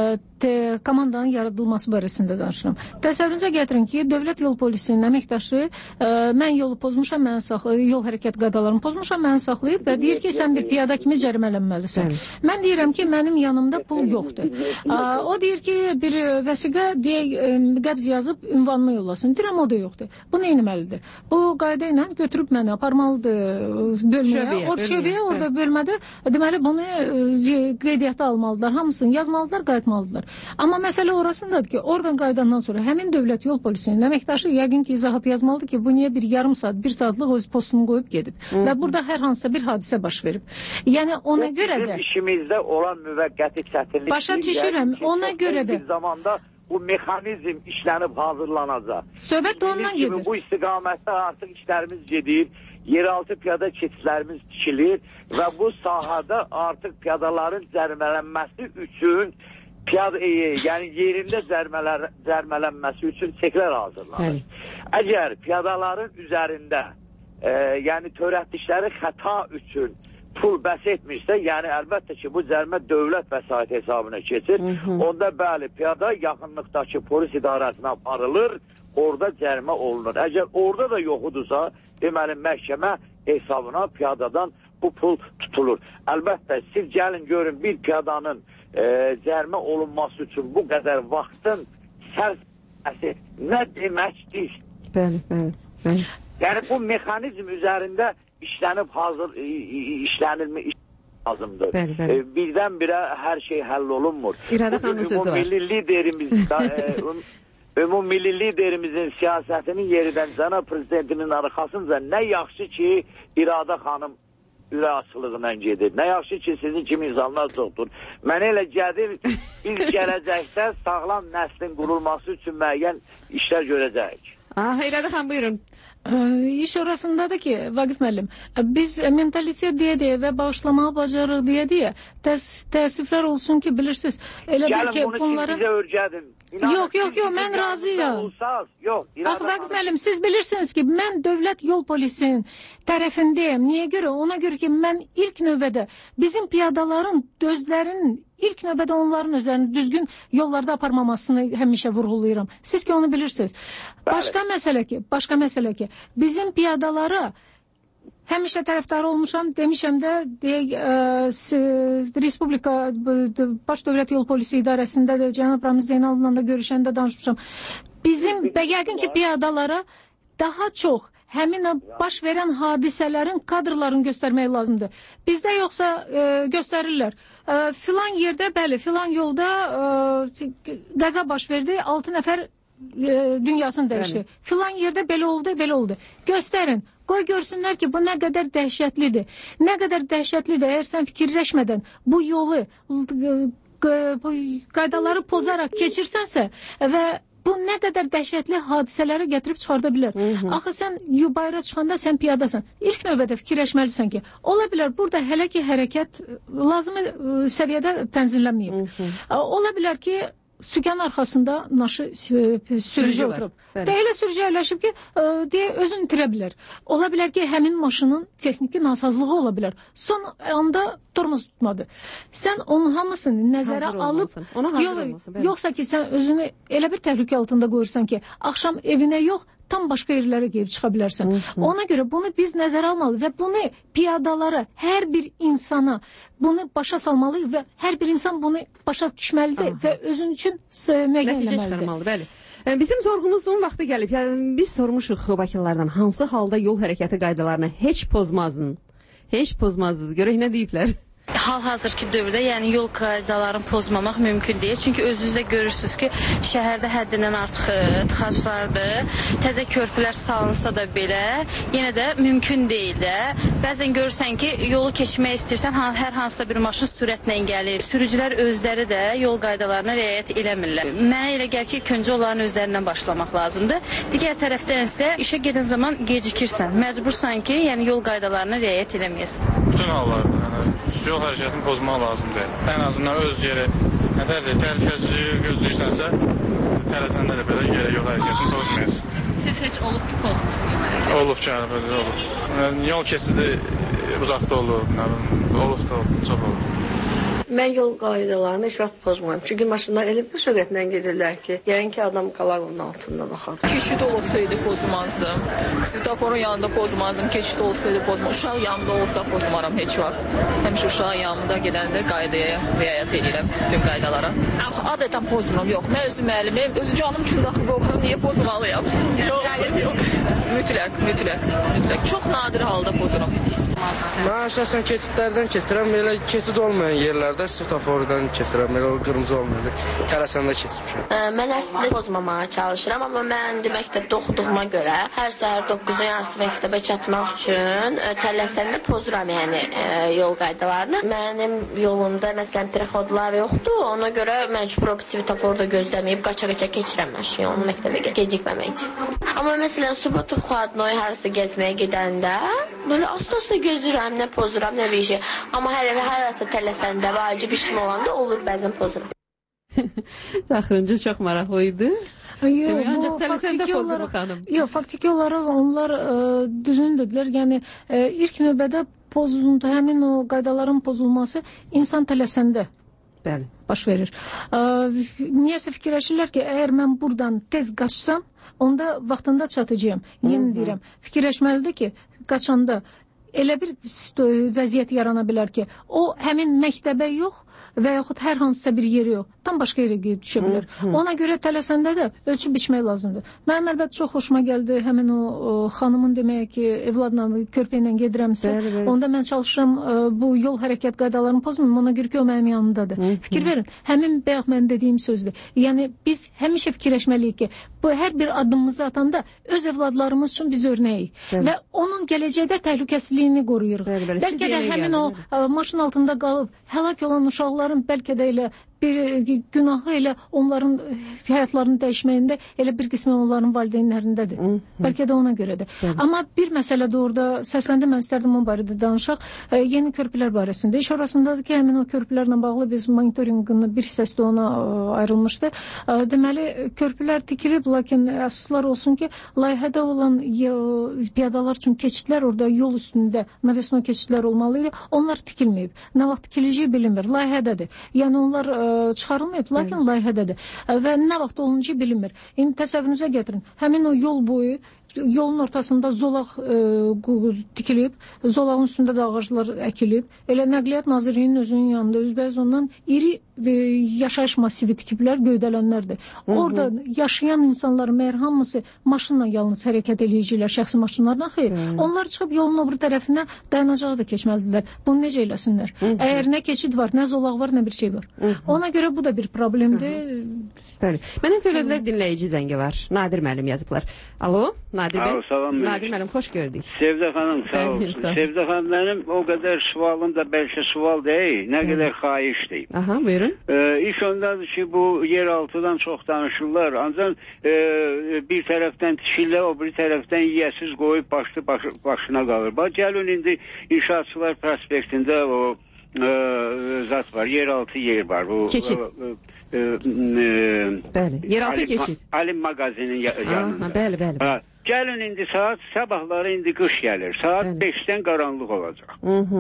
komandanın yaradılması barəsində danışıram. Təsəvvürünüzə gətirin ki, dövlət yol polisinin əməkdaşı mən yolu pozmuşam, mən saxlayıb, yol hərəkət qaydalarını pozmuşam, mən saxlayıb və deyir ki, sən bir piyada kimi cərimələnməlisən. Mən deyirəm ki, mənim yanımda pul yoxdur. O deyir ki, bir vəsiqə qəbz yazıb ünvanıma yollasın. Deyirəm, o da yoxdur. Bu nə etməlidir? Bu qayda ilə götürüb məni aparmalıdır bölməyə. Şöbəyə orada bölmədə deməli bunu qeydiyyata almalıdırlar. Hamısını yazmalıdırlar, qayıtmalıdırlar. Amma məsələ orasındadır ki, oradan qaydandan sonra həmin dövlət yol polisinin əməkdaşı yəqin ki, izahat yazmalıdır ki, bu niyə bir yarım saat, bir saatlıq öz postunu qoyub gedib. Və burada hər hansısa bir hadisə baş verib. Yəni ona görə də bizim işimizdə olan müvəqqəti çətinlik. Başa düşürəm, ona görə də bir zamanda bu mexanizm işlənib hazırlanacaq. Söhbət də ondan gedir. Bu istiqamətdə artıq işlərimiz gedir, yeraltı piyada keçidlərimiz tikilir və bu sahədə artıq piyadaların cərimələnməsi üçün yəni yerində cərimələnməsi üçün çeklər hazırlanır. Əgər piyadaların üzərində yəni törətdikləri xəta üçün pul bəs etmirsə, yəni əlbəttə ki, bu cərimə dövlət vəsait hesabına keçir. Onda bəli, piyada yaxınlıqdakı polis idarəsinə aparılır, orada cərimə olunur. Əgər orada da yoxudursa, deməli məhkəmə hesabına piyadadan bu pul tutulur. Əlbəttə, siz gəlin görün bir piyadanın cərimə olunması üçün bu qədər vaxtın sərfəsi nə deməkdir? Bəli. Yəni bu mexanizm üzərində işlənib işlənilmiş lazımdır. Birdən-birə hər şey həll olunmur. İradə xanımın sözü var. Ümumilli liderimizin siyasətinin yeridən Cənab Prezidentinin arxasınca nə yaxşı ki, İradə xanım ürək açılığından gedir. Nə yaxşı ki, sizin kimi insanlar çoxdur. Mənə elə gəlir, biz gələcəkdə sağlam nəslin qurulması üçün müəyyən işlər görəcəyik. Xeyrədə xan, buyurun. İş orasındadır ki, Vaqif müəllim, biz mentalitet deyə və bağışlamağı bacarırıq deyə təəssüflər olsun ki, bilirsiniz, elə bil ki, bunları... Gəlin bunu sizə örgədim. Yox, mən razıyam. Axı, Vaqif müəllim, siz bilirsiniz ki, mən dövlət yol polisinin tərəfindəyəm. Niyə görə? Ona görə ki, mən ilk növbədə bizim piyadaların gözlərinin İlk növbədə onların özlərini düzgün yollarda aparmamasını həmişə vurğulayıram. Siz ki, onu bilirsiniz. Başqa məsələ ki, bizim piyadalara həmişə tərəfdarı olmuşam, demişəm də, Respublika Baş Dövlət Yol Polisi İdarəsində də cənab Ramiz Zeynalovla da görüşəndə danışmışam. Bizim yəqin ki, piyadalara daha çox həmin baş verən hadisələrin kadrlarını göstərmək lazımdır. Bizdə yoxsa göstərirlər. Filan yerdə, bəli, filan yolda qəza baş verdi, 6 nəfər dünyasını dəyişdi. Filan yerdə belə oldu. Göstərin, qoy görsünlər ki, bu nə qədər dəhşətlidir. Nə qədər dəhşətlidir, əgər sən fikirləşmədən bu yolu, qaydaları pozaraq keçirsənsə və bu nə qədər dəhşətli hadisələri gətirib çıxarda bilər. Axı sən bayıra çıxanda sən piyadasan. İlk növbədə fikirləşməlisən ki, ola bilər burada hələ ki hərəkət lazımi səviyyədə tənzimlənməyib. Ola bilər ki, sükan arxasında naşı sürücü oturub. Elə sürücü əyləşib ki, özünü itirə bilər. Ola bilər ki, həmin maşının texniki nasazlığı ola bilər. Son anda tormuz tutmadı. Sən onun hamısını nəzərə alıb, yoxsa ki, sən özünü elə bir təhlükə altında qoyursan ki, axşam evinə yox, tam başqa yerlərə gəlib çıxa bilərsən. Ona görə bunu biz nəzərə almalı və bunu piyadalara, hər bir insana bunu başa salmalıyıq və hər bir insan bunu başa düşməlidir və özün üçün müəyyən eləməlidir. Bizim sorğumuzun vaxtı gəlib. Yəni, biz sormuşuq bakılılardan hansı halda yol hərəkəti qaydalarını heç pozmazdın? Heç pozmazdınız. Görək nə deyiblər? Hal-hazırki dövrdə, yəni yol qaydalarını pozmamaq mümkün deyil. Çünki özünüz də görürsünüz ki, şəhərdə həddindən artıq tıxaclardır. Təzə körpülər salınsa da belə, yenə də mümkün deyil də. Bəzən görürsən ki, yolu keçmək istəyirsən, hər hansısa bir maşın sürətlə gəlir. Sürücülər özləri də yol qaydalarına riayət eləmirlər. Mənə elə gəlir ki, öncə onların özlərindən başlamaq lazımdır. Digər tərəfdən isə işə gedən zaman gecikirsən. Məcbursan ki, yəni yol qaydalarına riayət eləməyəsən. Bütün hallarda, yol hərəkətini pozmaq lazımdır. Ən azından öz yeri, təhlükəsizliyi gözləyirsənsə, tələsəndə də belə yerə yol hərəkətini pozmayasın. Siz heç olub ki, pozub? Olub ki, belə olub. Yol keçidi uzaqda olub, olub da çox olub. Mən yol qaydalarını heç vaxt pozmuram. Çünki maşınlar elə bir sürətlə gedirlər ki, yəni ki, adam qalar onun altından axar. Keçid olsaydı pozmazdım. Svetoforun yanında pozmazdım. Keçid olsaydı pozmazdım. Uşaq yanında olsa pozmaram heç vaxt. Həmişə uşağın yanında gedəndə qaydaya riayət edirəm, bütün qaydalara. Adətən pozmuram, yox. Mən özüm müəllimim, öz canım üçün daxil qorxuram, niyə pozmalıyam? Yox. Mütləq. Çox nadir halda pozuram. Mən əsasən keçidlərdən keçirəm, elə keçid olmayan yerlərdə svetofordan keçirəm, elə o qırmızı olmayan, tələsəndə keçmişəm. Mən əslində pozmamağa çalışıram, amma mən məktəbdə oxuduğuma görə hər səhər 9-un yarısı məktəbə çatmaq üçün tələsəndə pozuram, yəni yol qaydalarını. Mənim yolumda, məsələn, trexodlar yoxdur, ona görə məcbur svetoforda gözləməyib qaça-qaça keçirəm maşın yolunu məktəbə gecikməmək üçün. Amma məsələn, Subotov Xadnoy harası gəzməyə gedəndə, böyle asla gözürəm, nə pozuram, nə bir şey. Amma hər arası tələsəndə, vacib işim olanda olur, bəzən pozuram. Axırıncı çox maraqlı idi. Faktiki olaraq onlar düzgün dedilər. Yəni, ilk növbədə həmin o qaydaların pozulması insan tələsəndə baş verir. Niyəsə fikirləşirlər ki, əgər mən buradan tez qaçsam, onda vaxtında çatacağım. Yeni deyirəm, fikirləşməlidir ki, qaçanda elə bir vəziyyət yarana bilər ki, o həmin məktəbə yox və yaxud hər hansısa bir yeri yox, tam başqa yerə gedib düşə bilər. Ona görə tələsəndə də ölçüb biçmək lazımdır. Mənim əlbəttə çox xoşuma gəldi həmin o xanımın demək ki, evladla, körpə ilə gedirəmsə, onda mən çalışıram bu yol hərəkət qaydalarını pozmayım, ona görə ki, o mənim yanımdadır. Fikir verin, həmin bayaq mən dediyim sözdür. Yəni, biz həmişə fikirləşməliyik ki, bu hər bir addımımızı atanda öz evladlarımız üçün biz örnəyik və onun gələcəkdə təhlükəsizliyini qoruyuruq. Bəlkə də həmin o maşın altında qalıb həlak olan uşaqların bəlkə də elə bir günahı elə onların həyatlarını dəyişməyində elə bir qismi onların valideynlərindədir. Bəlkə də ona görədir. Amma bir məsələ də orada səsləndi, mən istərdim o barədə danışaq. Yeni körpülər barəsində. İş orasındadır ki, həmin o körpülərlə bağlı biz monitorinqin bir hissəsi də ona ayrılmışdı. Deməli, körpülər tikilib, lakin əfsuslar olsun ki, layihədə olan piyadalar üçün keçidlər orada yol üstündə navesno keçidlər olmalı idi. Onlar tikilməyib. Nə vaxt tikiləcəyi bilinmir. Layihədədir. Yəni onlar çıxarılmayıb, lakin layihədədir. Və nə vaxt olunca bilinmir. İndi təsəvvürünüzə gətirin. Həmin o yol boyu yolun ortasında zolaq tikilib, zolağın üstündə də ağaclar əkilib. Elə Nəqliyyat Nazirliyinin özünün yanında üzbəüz ondan iri yaşayış masivi tikiblər, göydələnlərdir. Orada yaşayan insanların məyər hamısı maşınla yalnız hərəkət eləyicilər, şəxsi maşınlarla xeyr. Onlar çıxıb yolun o bir tərəfinə dayanacağı da keçməlidirlər. Bunu necə eləsinlər? Əgər nə keçid var, nə zolaq var, nə bir şey var. Ona görə bu da bir problemdir. Bəli. Mənə söylədilər dinləyici zəngi var. Nadir müəllim yazıblar. Alo, Nadir bəy. Salam. Nadir müəllim, xoş gördük. Sevdə xanım, sağ olsun. Sevdə xanım, mənim o qədər sualım da bəlkə sual deyil, nə qədər xahişdir. Aha, buyurun. İş ondadır ki, bu yeraltıdan çox danışırlar. Ancaq bir tərəfdən tikirlər, o bir tərəfdən yiyəsiz qoyub başına qalır. Bax, gəlin indi İnşaatçılar prospektində o zat var, yeraltı yer var. Keçid. Bəli, yeraltı keçid. Alim mağazinin yanında. Bəli. Gəlin indi sabahları indi qış gəlir. Saat 5-dən qaranlıq olacaq.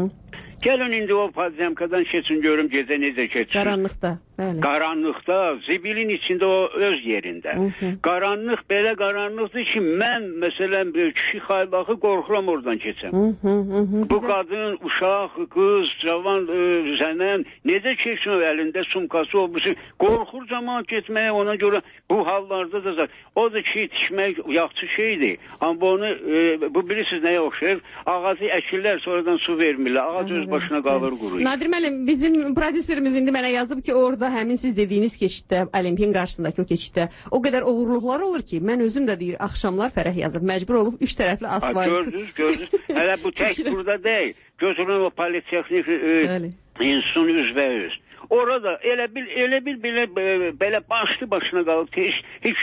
Gəlin indi o podzemkadan keçin görüm gecə necə keçir. Qaranlıqda, bəli. Qaranlıqda, zibilin içində o öz yerində. Qaranlıq belə qaranlıqdır ki, mən məsələn kişi xaylağı qorxuram oradan keçəm. Bu qadın, uşaq, qız, cavan, zənən necə keçsin əlində sumkası olmuş. Qorxur zaman getməyə, ona görə bu hallarda da odur ki, tikmək yaxşı şeydir. Amma onu, bu bilirsiniz nəyə oxşayır? Ağacı əkirlər, sonradan su vermirlər. Ağac öz başına qalır quruyur. Nadir müəllim, bizim prodüserimiz indi mənə yazıb ki, orada həmin siz dediyiniz keçiddə, Olimpiyin qarşısındakı o keçiddə o qədər oğurluqlar olur ki, mən özüm də deyir, axşamlar Fərəh yazıb, məcbur olub 3 tərəfli asfalt. Gördünüz. Hələ bu tək burada deyil. Götürün o Politexnik İnstitutun üzbəüz. Orada elə bil belə başına qalıb, heç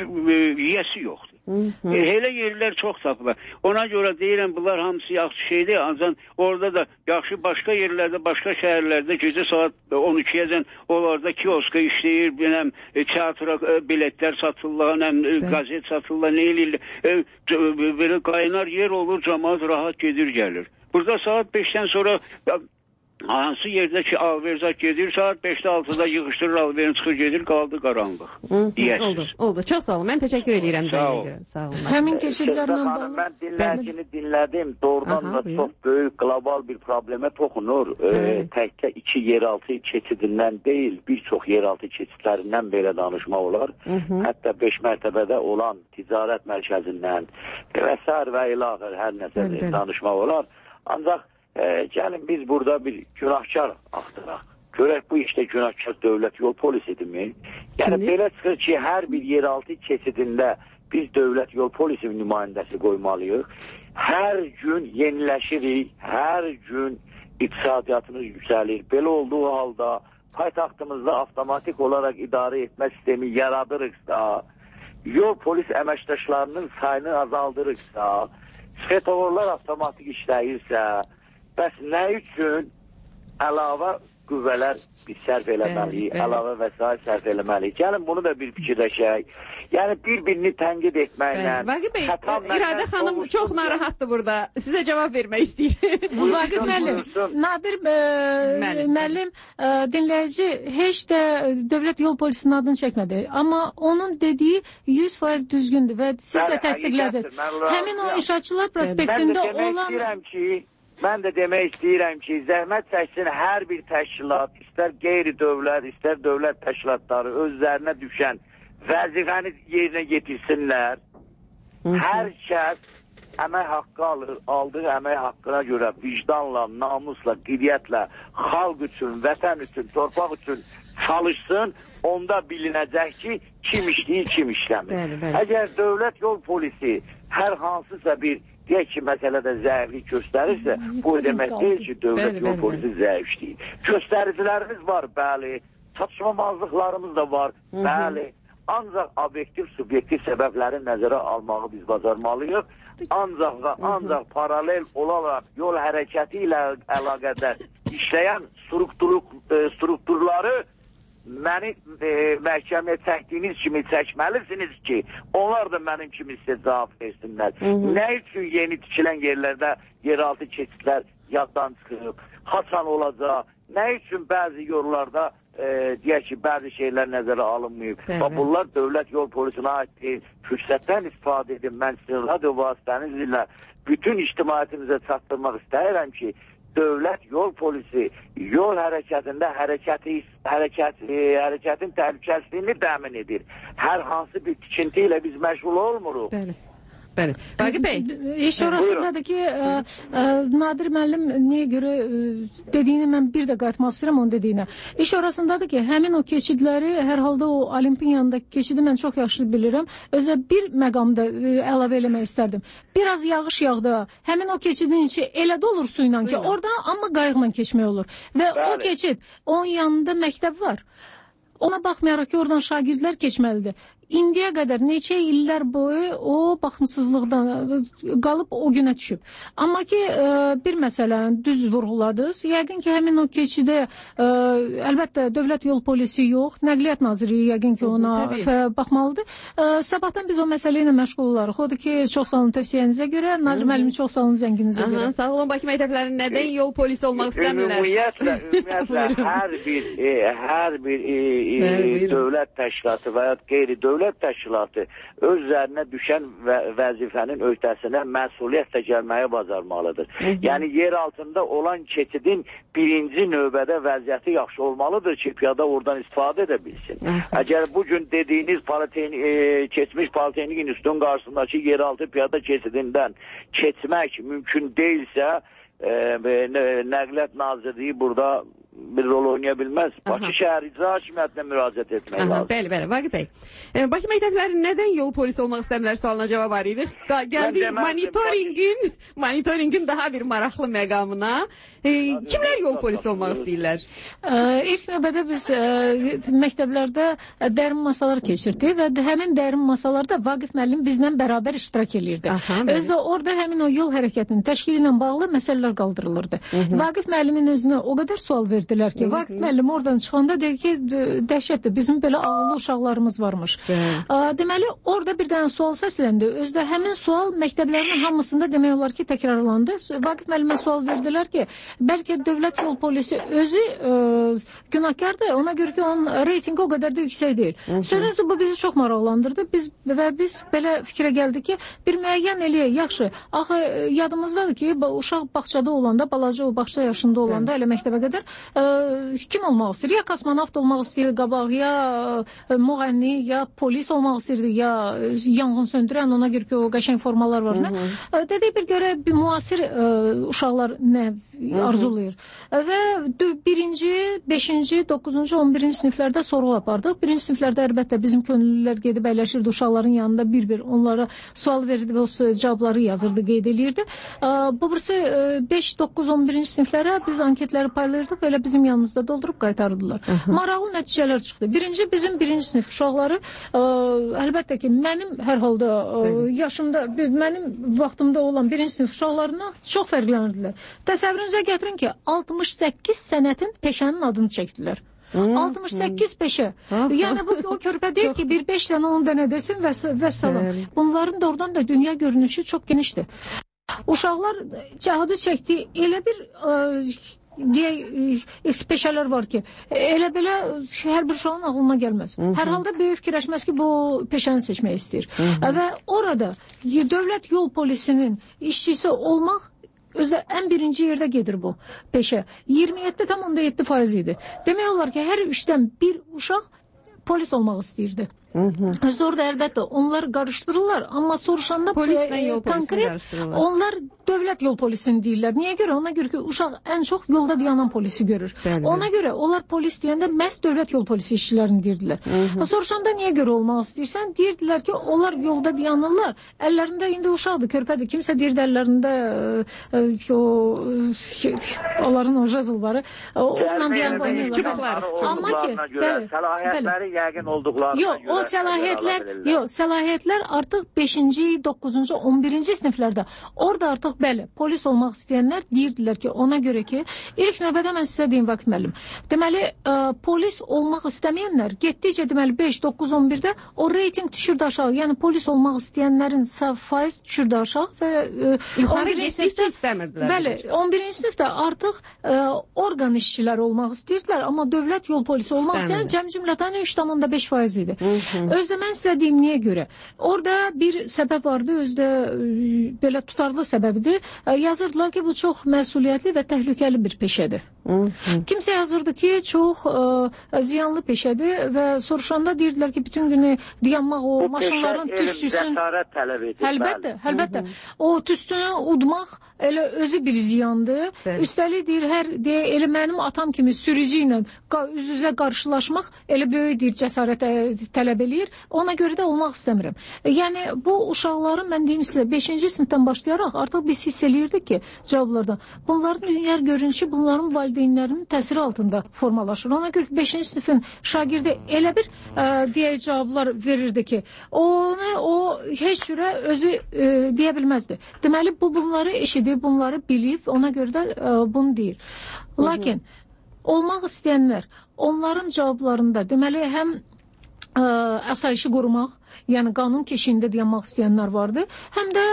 yiyəsi yoxdur. Elə yerlər çox tapılır. Ona görə deyirəm, bunlar hamısı yaxşı şeydir. Ancaq orada da yaxşı başqa yerlərdə, başqa şəhərlərdə gecə saat 12-yəcən onlarda kioska işləyir, biləm, teatra biletlər satırlar, qazet satırlar, nə eləyirlər. Belə qaynar yer olur, cəmaat rahat gedir, gəlir. Burada saat 5-dən sonra hansı yerdə ki alverzat gedir, saat 5-də 6-da yığışdırır, alverin çıxır gedir, qaldı qaranlıq. Oldu. Çox sağ olun. Mən təşəkkür edirəm. Sağ olun. Həmin keçidlərlə bağlı. Mən dinləyicini dinlədim. Doğrudan da çox böyük qlobal bir problemə toxunur. Təkcə 2 yeraltı keçidindən deyil, bir çox yeraltı keçidlərindən belə danışmaq olar. Hətta 5 mərtəbədə olan ticarət mərkəzindən və s. və ilaxır hər nəsə danışmaq olar. Ancaq gəlin biz burada bir günahkar axtaraq. Görək bu işdə günahkar dövlət yol polisidirmi? Yəni belə çıxır ki, hər bir yeraltı keçidində biz dövlət yol polisi nümayəndəsi qoymalıyıq. Hər gün yeniləşirik, hər gün iqtisadiyyatımız yüksəlir. Belə olduğu halda paytaxtımızda avtomatik olaraq idarə etmə sistemi yaradırıqsa, yol polis əməkdaşlarının sayını azaldırıqsa, svetoforlar avtomatik işləyirsə, bəs nə üçün əlavə qüvvələr biz sərf eləməliyik, əlavə vəsait sərf eləməliyik. Gəlin bunu da bir fikirləşək. Yəni bir-birini tənqid etməklə... Vaqif bəy, İradə xanım çox narahatdır burada. Sizə cavab vermək istəyir. Vaqif müəllim, Nadir müəllim dinləyici heç də Dövlət Yol Polisinin adını çəkmədi. Amma onun dediyi 100% düzgündür və siz də təsdiqlədiniz. Həmin o İnşaatçılar prospektində olan... Mən də demək istəyirəm ki, zəhmət çəksin hər bir təşkilat, istər qeyri-dövlət, istər dövlət təşkilatları özlərinə düşən vəzifəni yerinə getirsinlər. Hər kəs əmək haqqı alır, aldığı əmək haqqına görə vicdanla, namusla, qiriyyətlə, xalq üçün, vətən üçün, torpaq üçün çalışsın, onda bilinəcək ki, kim işləyir, kim işləmir. Əgər dövlət yol polisi hər hansısa bir deyək ki, məsələdə zəiflik göstərirsə, bu demək deyil ki, dövlət yol polisi zəif işləyir. Göstəricilərimiz var, bəli, çatışmamazlıqlarımız da var. Bəli. Ancaq obyektiv, subyektiv səbəbləri nəzərə almağı biz bacarmalıyıq. Ancaq paralel olaraq yol hərəkəti ilə əlaqədar işləyən strukturları məni məhkəməyə çəkdiyiniz kimi çəkməlisiniz ki, onlar da mənim kimi sizə cavab versinlər. Nə üçün yeni tikilən yerlərdə yeraltı keçidlər yaddan çıxıb, haçan olacaq, nə üçün bəzi yollarda deyək ki, bəzi şeylər nəzərə alınmayıb. Bunlar dövlət yol polisinə aiddir. Fürsətdən istifadə edin. Mən sizin radio vasitənizlə bütün ictimaiyyətimizə çatdırmaq istəyirəm ki, dövlət yol polisi yol hərəkətində hərəkətin təhlükəsizliyini təmin edir. Hər hansı bir tikinti ilə biz məşğul olmuruq. Bəli. Bəli. Vaqif bəy. İş orasındadır ki, Nadir müəllim niyə görə dediyini mən bir də qayıtmaq istəyirəm onun dediyinə. İş orasındadır ki, həmin o keçidləri, hər halda o Olimpin yanındakı keçidi mən çox yaxşı bilirəm. Özə bir məqamda əlavə eləmək istərdim. Biraz yağış yağdı, həmin o keçidin içi elə dolur suyla ki, oradan amma qayıqla keçmək olur. Və o keçid, onun yanında məktəb var. Ona baxmayaraq ki, oradan şagirdlər keçməlidir. İndiyə qədər neçə illər boyu o baxımsızlıqdan qalıb o günə düşüb. Amma ki, bir məsələni düz vurğuladınız. Yəqin ki, həmin o keçidə əlbəttə dövlət yol polisi yox, Nəqliyyat Nazirliyi yəqin ki, ona baxmalıdır. Sabahdan biz o məsələ ilə məşğul olarıq. Odur ki, çox sağ olun tövsiyənizə görə. Nadir müəllim, çox sağ olun zənginizə görə. Sağ olun, Bakı məktəbləri nədən yol polisi olmaq istəmirlər? Ümumiyyətlə, hər bir dövlət təşkilatı və ya qeyri-dövlət təşkilatı öz üzərinə düşən vəzifənin öhdəsinə məsuliyyətlə gəlməyə bacarmalıdır. Yəni, yer altında olan keçidin birinci növbədə vəziyyəti yaxşı olmalıdır ki, piyada oradan istifadə edə bilsin. Əgər bugün dediyiniz keçmiş Politexnik İnstitutunun qarşısındakı yeraltı piyada keçidindən keçmək mümkün deyilsə, Nəqliyyat Nazirliyi burada bir rol oynaya bilməz. Bakı şəhər icra hakimiyyətinə müraciət etmək lazım. Bəli, Vaqif bəy. Bakı məktəbləri nədən yol polisi olmaq istəmirlər sualına cavab arayırıq. Gəldik monitoringin daha bir maraqlı məqamına. Kimlər yol polisi olmaq istəyirlər? İlk növbədə biz məktəblərdə dərin masalar keçirdik və həmin dərin masalarda Vaqif müəllim bizlə bərabər iştirak edirdi. Özdə orada həmin o yol hərəkətinin təşkili ilə bağlı məsələlər qaldırılırdı. Vaqif müəllimin özünə o qədər sual verdilər ki, Vaqif müəllim oradan çıxanda dedi ki, dəhşətdir, bizim belə ağıllı uşaqlarımız varmış. Deməli, orada bir dənə sual səsləndi. Özdə həmin sual məktəblərin hamısında demək olar ki, təkrarlandı. Vaqif müəllimə sual verdilər ki, bəlkə dövlət yol polisi özü günahkardır, ona görə ki, onun reytingi o qədər də yüksək deyil. Sözünüzü bu bizi çox maraqlandırdı. Biz belə fikrə gəldik ki, bir müəyyən eləyək, yaxşı. Axı, yadımızdadır ki, uşaq bağçada olanda, balaca o bağça yaşında olanda, elə məktəbə qədər kim olmaq istəyir? Ya kosmonavt olmaq istəyir qabaq, ya müğənni, ya polis olmaq istəyir, ya yanğın söndürən, ona görə ki, o qəşəng formalar var. Dedik, bir görə bir müasir uşaqlar nə arzulayır. Və 1-ci, 5-ci, 9-cu, 11-ci siniflərdə sorğu apardıq. 1-ci siniflərdə əlbəttə bizim könüllülər gedib əyləşirdi uşaqların yanında bir-bir onlara sual verirdi və o cavabları yazırdı, qeyd edirdi. Bu birisi 5, 9, 11-ci siniflərə biz anketləri paylayırdıq, elə bizim yanımızda doldurub qaytardılar. Maraqlı nəticələr çıxdı. Bizim birinci sinif uşaqları əlbəttə ki, mənim hər halda yaşımda, mənim vaxtımda olan birinci sinif uşaqlarına çox fərqlənirdilər. Təsəvvürünüzə gətirin ki, 68 sənətin peşənin adını çəkdilər. 68 peşə. Yəni bu o körpə deyil ki, bir 5 dənə 10 dənə desin və salam. Bunların doğrudan da dünya görünüşü çox genişdir. Uşaqlar cəhədi çəkdiyi elə bir peşələr var ki, elə belə hər bir uşağın ağlına gəlməz. Hər halda böyük fikirləşməz ki, bu peşəni seçmək istəyir. Və orada dövlət yol polisinin işçisi olmaq özdə ən birinci yerdə gedir bu peşə. 27,7% idi. Demək olar ki, hər 3-dən bir uşaq polis olmaq istəyirdi. Orada əlbəttə onlar qarışdırırlar, amma soruşanda polislə yol polisini konkret qarışdırırlar. onlar dövlət yol polisini deyirlər. Niyə görə? Ona görə ki, uşaq ən çox yolda dayanan polisi görür. Bəli. Ona görə onlar polis deyəndə məhz dövlət yol polisi işçilərini deyirdilər. Soruşanda niyə görə olmaq istəyirsən? Deyirdilər ki, onlar yolda dayanırlar. Əllərində indi uşaqdır, körpədir. Kimsə deyirdi əllərində onların o jazılları. Onunla dayanıb oynayırlar. Amma ki, səlahiyyətləri yəqin olduqlarına yox, o səlahiyyətlər artıq 5-ci, 9-cu, 11-ci siniflərdə. Orada artıq bəli, polis olmaq istəyənlər deyirdilər ki, ona görə ki, ilk növbədə mən sizə deyim Vaqif müəllim. Deməli, polis olmaq istəməyənlər getdikcə deməli 5, 9, 11-də o reyting düşürdü aşağı. Yəni polis olmaq istəyənlərin faiz düşürdü aşağı və yuxarı getdikcə istəmirdilər. Bəli, 11-ci sinifdə artıq orqan işçiləri olmaq istəyirdilər, amma dövlət yol polisi olmaq istəyən cəmcümlədən 3,5% idi. Özdə mən sizə deyim niyə görə. Orada bir səbəb vardı, özdə belə tutarlı səbəbidir. Yazırdılar ki, bu çox məsuliyyətli və təhlükəli bir peşədir. Kimsə yazırdı ki, çox ziyanlı peşədir və soruşanda deyirdilər ki, bütün günü dayanmaq o maşınların tüstüsün. Əlbəttə. O tüstünü udmaq elə özü bir ziyandır. Üstəlik deyir, elə mənim atam kimi sürücü ilə üz-üzə qarşılaşmaq elə böyük deyir, cəsarət tələb eləyir. Ona görə də olmaq istəmirəm. Yəni, bu uşaqların, mən deyim sizə, 5-ci sinifdən başlayaraq artıq biz hiss eləyirdik ki, cavablardan. Bunların dünyər görünüşü bunların valideynlərinin təsiri altında formalaşır. Ona görə ki, 5-ci sinifin şagirdi elə bir deyək cavablar verirdi ki, o heç cürə özü deyə bilməzdi. Deməli, bunları eşidib, bunları bilib, ona görə də bunu deyir. Lakin, olmaq istəyənlər, onların cavablarında, deməli, həm əsayişi qorumaq, yəni qanun keşiyində dayanmaq istəyənlər vardı, həm də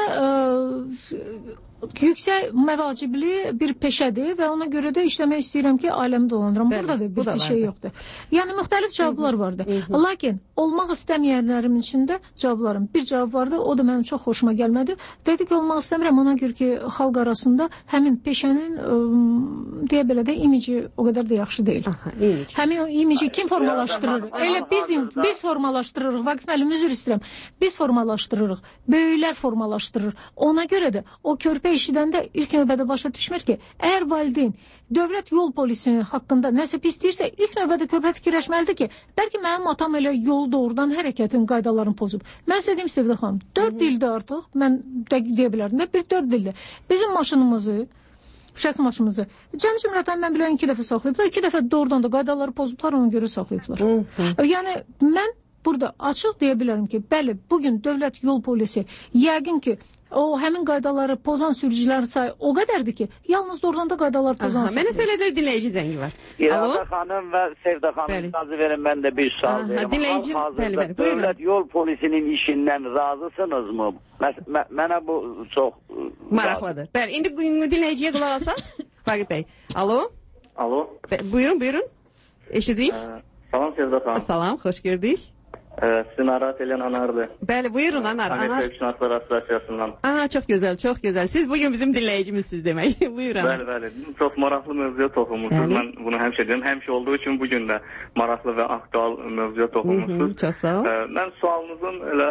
yüksək məvacibli bir peşədir və ona görə də işləmək istəyirəm ki, ailəmi dolandıram. Burada da bir şey yoxdur. Yəni, müxtəlif cavablar vardı. Lakin, olmaq istəməyənlərim içində cavablarım. Bir cavab vardı, o da mənim çox xoşuma gəlmədi. Dedi ki, olmaq istəmirəm, ona görə ki, xalq arasında həmin peşənin, deyə belə də, imici o qədər də yaxşı deyil. Həmin o imici kim formalaşdırır? Elə biz formalaşdırırıq. Vaqif müəllim, üzr istəyirəm. Biz formalaşdırırıq. Böyüklər formalaşdırır. Ona görə də o körpə işidəndə ilk növbədə başa düşmür ki, əgər valideyn dövlət yol polisinin haqqında nəsə pis deyirsə, ilk növbədə körpə fikirləşməlidir ki, bəlkə mənim atam elə yol doğrudan hərəkətin qaydalarını pozub. Mən sizə deyim, Sevdə xanım, 4 ildə artıq, mən deyə bilərdim də, 4 ildə bizim maşınımızı, şəxs maşınımızı, cəmcümlədən mən bilən 2 dəfə saxlayıblar, 2 dəfə doğrudan da qaydaları pozublar, ona görə saxlayıblar. Yəni, mən burada açıq deyə bilərəm ki, bəli, bugün dövlət yol polisi yəqin ki, o həmin qaydaları pozan sürücülərin sayı o qədərdir ki, yalnız doğrudan da qaydaları pozan sürücülər. Mənə söylədir, dinləyici zəngi var. İrada xanım və Sevdə xanım razı verin, mən də bir sual verim. Hal-hazırda dövlət yol polisinin işindən razısınızmı? Mənə bu çox maraqlıdır. Bəli, indi dinləyiciyə qulaq alsaq. Vaqif bəy. Alo? Alo. Buyurun. Eşidirik. Salam Sevdə xanım. Salam, xoş gördük. Sizi narahat edən Anar'dır. Bəli, buyurun Anar. Amerika Hükümatlar Asosiasiyasından. Çox gözəl, çox gözəl. Siz bugün bizim dinləyicimizsiniz demək. Buyur Anar. Bəli. Çox maraqlı mövzuya toxunmuşsunuz. Mən bunu həmişə deyirəm. Həmişə olduğu üçün bugün də maraqlı və aktual mövzuya toxunmuşsunuz. Çox sağ ol. Mən sualınızın elə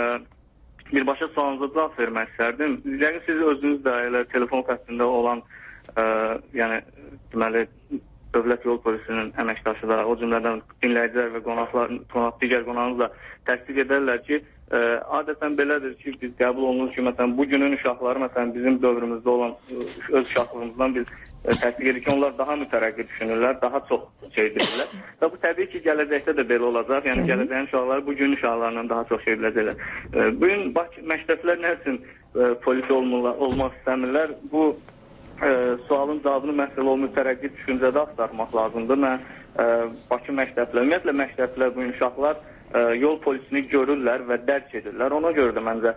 birbaşa sualınıza cavab vermək istərdim. Yəni siz özünüz də elə telefon xəttində olan yəni deməli dövlət yol polisinin əməkdaşı da, o cümlədən dinləyicilər və digər qonağımız da təsdiq edərlər ki, adətən belədir ki, biz qəbul olunur ki, məsələn, bugünün uşaqları, məsələn, bizim dövrümüzdə olan öz uşaqlığımızdan biz təsdiq edir ki, onlar daha mütərəqqi düşünürlər, daha çox şey deyirlər. Və bu təbii ki, gələcəkdə də belə olacaq. Yəni, gələcəyin uşaqları bugünün uşaqlarından daha çox şey biləcəklər. Bugün məktəblər nə üçün polis olmaq istəmirlər? Bu sualın cavabını məsələ o mütərəqqi düşüncədə axtarmaq lazımdır. Mən Bakı məktəblər, ümumiyyətlə məktəblər, bu uşaqlar yol polisini görürlər və dərk edirlər. Ona görə də məncə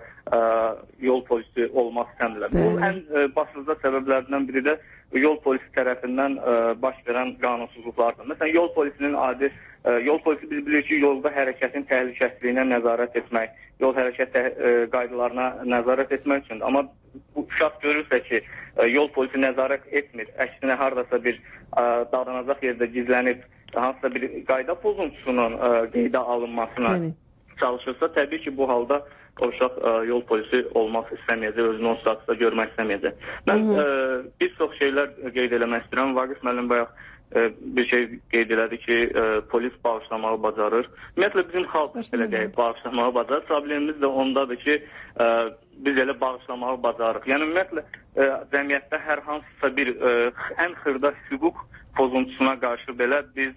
yol polisi olmaq istəmirlər. Bu ən başlıca səbəblərdən biri də yol polisi tərəfindən baş verən qanunsuzluqlardır. Məsələn, yol polisinin yol polisi biz bilir ki, yolda hərəkətin təhlükəsizliyinə nəzarət etmək, yol hərəkət qaydalarına nəzarət etmək üçün. Amma bu uşaq görürsə ki, yol polisi nəzarət etmir, əksinə haradasa bir dadanacaq yerdə gizlənib, hansısa bir qayda pozuntusunun qeydə alınmasına çalışırsa, təbii ki, bu halda o uşaq yol polisi olmaq istəməyəcək, özünü o statusda görmək istəməyəcək. Mən bir çox şeylər qeyd eləmək istəyirəm. Vaqif müəllim bayaq bir şey qeyd elədi ki, polis bağışlamağı bacarır. Ümumiyyətlə, bizim xalq elə deyək, bağışlamağı bacarır. Problemimiz də ondadır ki, biz elə bağışlamağı bacarırıq. Yəni, ümumiyyətlə, cəmiyyətdə hər hansısa bir ən xırda hüquq pozuntusuna qarşı belə biz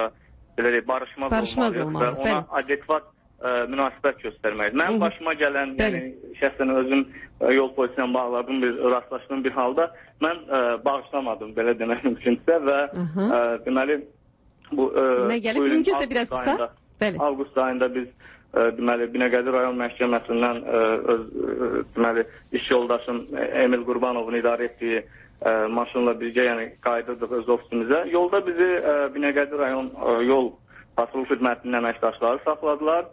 barışmaz olmalıyıq. Ona adekvat münasibət göstərməkdir. Mənim başıma gələn, yəni şəxsən özüm yol polisilə bağladığım rastlaşdığım bir halda mən bağışlamadım, belə demək mümkünsə və deməli bu mümkünsə biraz qısa. Avqust ayında biz deməli Binəqədi rayon məhkəməsindən deməli iş yoldaşım Emil Qurbanovun idarə etdiyi maşınla birgə yəni qayıdırdıq öz ofisimizə. Yolda bizi Binəqədi rayon yol patrul xidmətinin əməkdaşları saxladılar.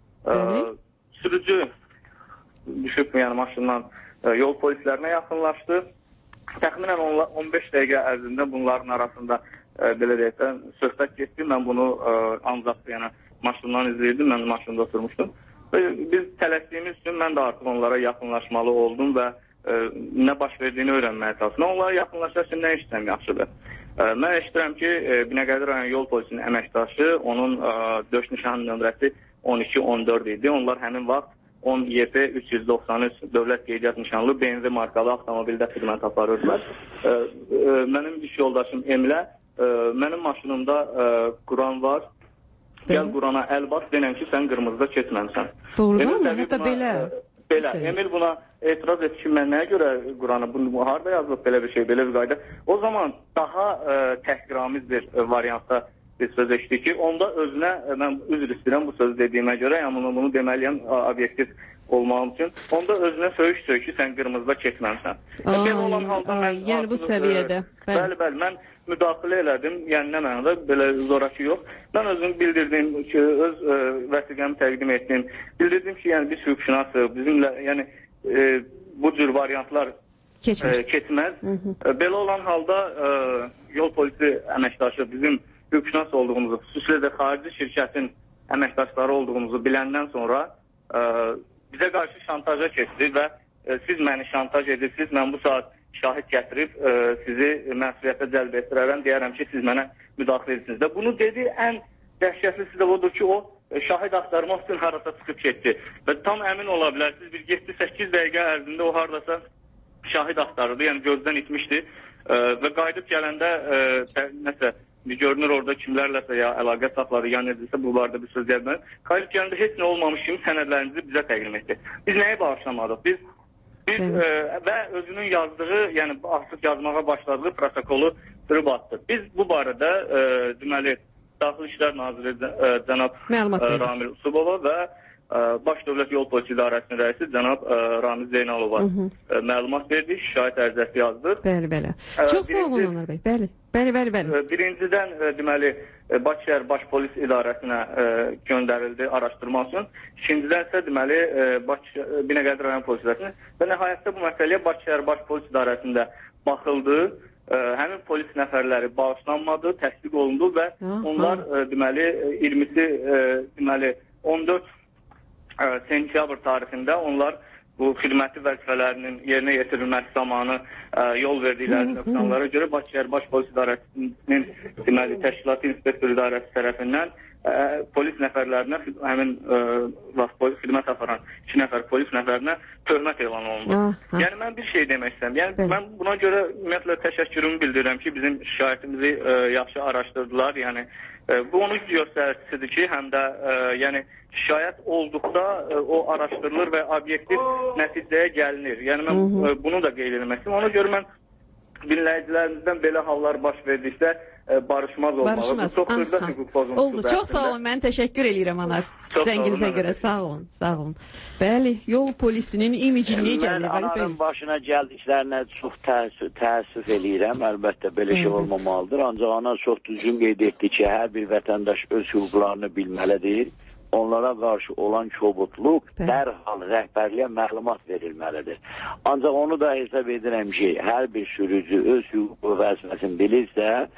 Sürücü düşüb yəni maşından yol polislərinə yaxınlaşdı. Təxminən 15 dəqiqə ərzində bunların arasında belə deyək də söhbət getdi. Mən bunu ancaq yəni maşından izləyirdim, mən maşında oturmuşdum. Biz tələsdiyimiz üçün mən də artıq onlara yaxınlaşmalı oldum və nə baş verdiyini öyrənməyə çalışdım. Onlara yaxınlaşmaq üçün nə işləm yaxşıdır? Mən eşidirəm ki, Binəqədi rayon yol polisinin əməkdaşı, onun döş nişan nömrəsi 12-14 idi. Onlar həmin vaxt 10YP 393 dövlət qeydiyyat nişanlı BMW markalı avtomobildə xidmət aparırdılar. Mənim iş yoldaşım Emilə, mənim maşınımda Quran var. Gəl Qurana əl bas, denən ki, sən qırmızıda keçməmsən. Doğrudan mı? Hətta belə. Belə. Emil buna etiraz etdi ki, mən nəyə görə Quranı, bunu harada yazılıb belə bir şey, belə bir qayda. O zaman daha təhqiramiz bir variantda bir söz eşitdik ki, onda özünə, mən üzr istəyirəm bu sözü dediyimə görə, yəni bunu deməliyəm obyektiv olmağım üçün, onda özünə söyüş ki, sən qırmızıda keçməmsən. Belə olan halda mən yəni bu səviyyədə. Bəli, mən müdaxilə elədim, yəni nə mənada, belə zoraki yox. Mən özüm bildirdim ki, öz vəsiqəmi təqdim etdim. Bildirdim ki, yəni biz hüquqşünasıq, bizimlə, yəni bu cür variantlar keçməz. Belə olan halda yol polisi əməkdaşı bizim hüquqşünas olduğumuzu, xüsusilə də xarici şirkətin əməkdaşları olduğumuzu biləndən sonra bizə qarşı şantaja keçdi və siz məni şantaj edirsiniz, mən bu saat şahid gətirib sizi məsuliyyətə cəlb etdirərəm, deyərəm ki, siz mənə müdaxilə edirsiniz. Və bunu dedi, ən dəhşətlisi də odur ki, o şahid axtarmaq üçün harasa çıxıb getdi. Və tam əmin ola bilərsiniz, bir 7-8 dəqiqə ərzində o haradasa şahid axtarırdı, yəni gözdən itmişdi və qayıdıb gələndə nəsə görünür orada kimlərləsə ya əlaqə saxladı, ya nedirsə bu barədə bir söz yazmadı. Qayıdıb gələndə heç nə olmamış kimi sənədlərinizi bizə təqdim etdi. Biz nəyi bağışlamadıq? Biz və özünün yazdığı, yəni artıq yazmağa başladığı protokolu sürüb atdı. Biz bu barədə deməli Daxili İşlər Naziri cənab Ramil Usubova və Baş Dövlət Yol Polisi İdarəsinin rəisi cənab Ramiz Zeynalova məlumat verdik, şikayət ərizəsi yazdıq. Bəli. Çox sağ olun Ömər bəy. Bəli. Birincidən deməli Bakı şəhər Baş Polis İdarəsinə göndərildi araşdırma üçün. İkincidən isə deməli Binəqədi rayon polis idarəsinə və nəhayətdə bu məsələyə Bakı şəhər Baş Polis İdarəsində baxıldı. Həmin polis nəfərləri bağışlanmadı, təsdiq olundu və onlar deməli 20-si deməli 14 sentyabr tarixində onlar bu xidməti vəzifələrinin yerinə yetirilməsi zamanı yol verdikləri nöqsanlara görə Bakı şəhər Baş Polis İdarəsinin deməli təşkilatı inspektor idarəsi tərəfindən polis nəfərlərinə həmin xidmət aparan 2 nəfər polis nəfərinə töhmət elan olundu. Yəni mən bir şey demək istəyirəm. Yəni mən buna görə ümumiyyətlə təşəkkürümü bildirirəm ki, bizim şikayətimizi yaxşı araşdırdılar. Yəni bu onun göstəricisidir ki, həm də yəni şikayət olduqda o araşdırılır və obyektiv nəticəyə gəlinir. Yəni mən bunu da qeyd etmək istəyirəm. Ona görə mən dinləyicilərimizdən belə hallar baş verdikdə barışmaz olmalı. Bu çox xırda hüquq pozuntusudur. Oldu. Çox sağ olun. Mən təşəkkür edirəm ana. Zənginizə görə. Sağ olun. Bəli, yol polisinin imici necədir? Mən ananın başına gəldiklərinə çox təəssüf eləyirəm. Əlbəttə belə şey olmamalıdır. Ancaq ana çox düzgün qeyd etdi ki, hər bir vətəndaş öz hüquqlarını bilməlidir. Onlara qarşı olan kobudluq dərhal rəhbərliyə məlumat verilməlidir. Ancaq onu da hesab edirəm ki, hər bir sürücü öz hüquq və vəzifəsini bilirsə,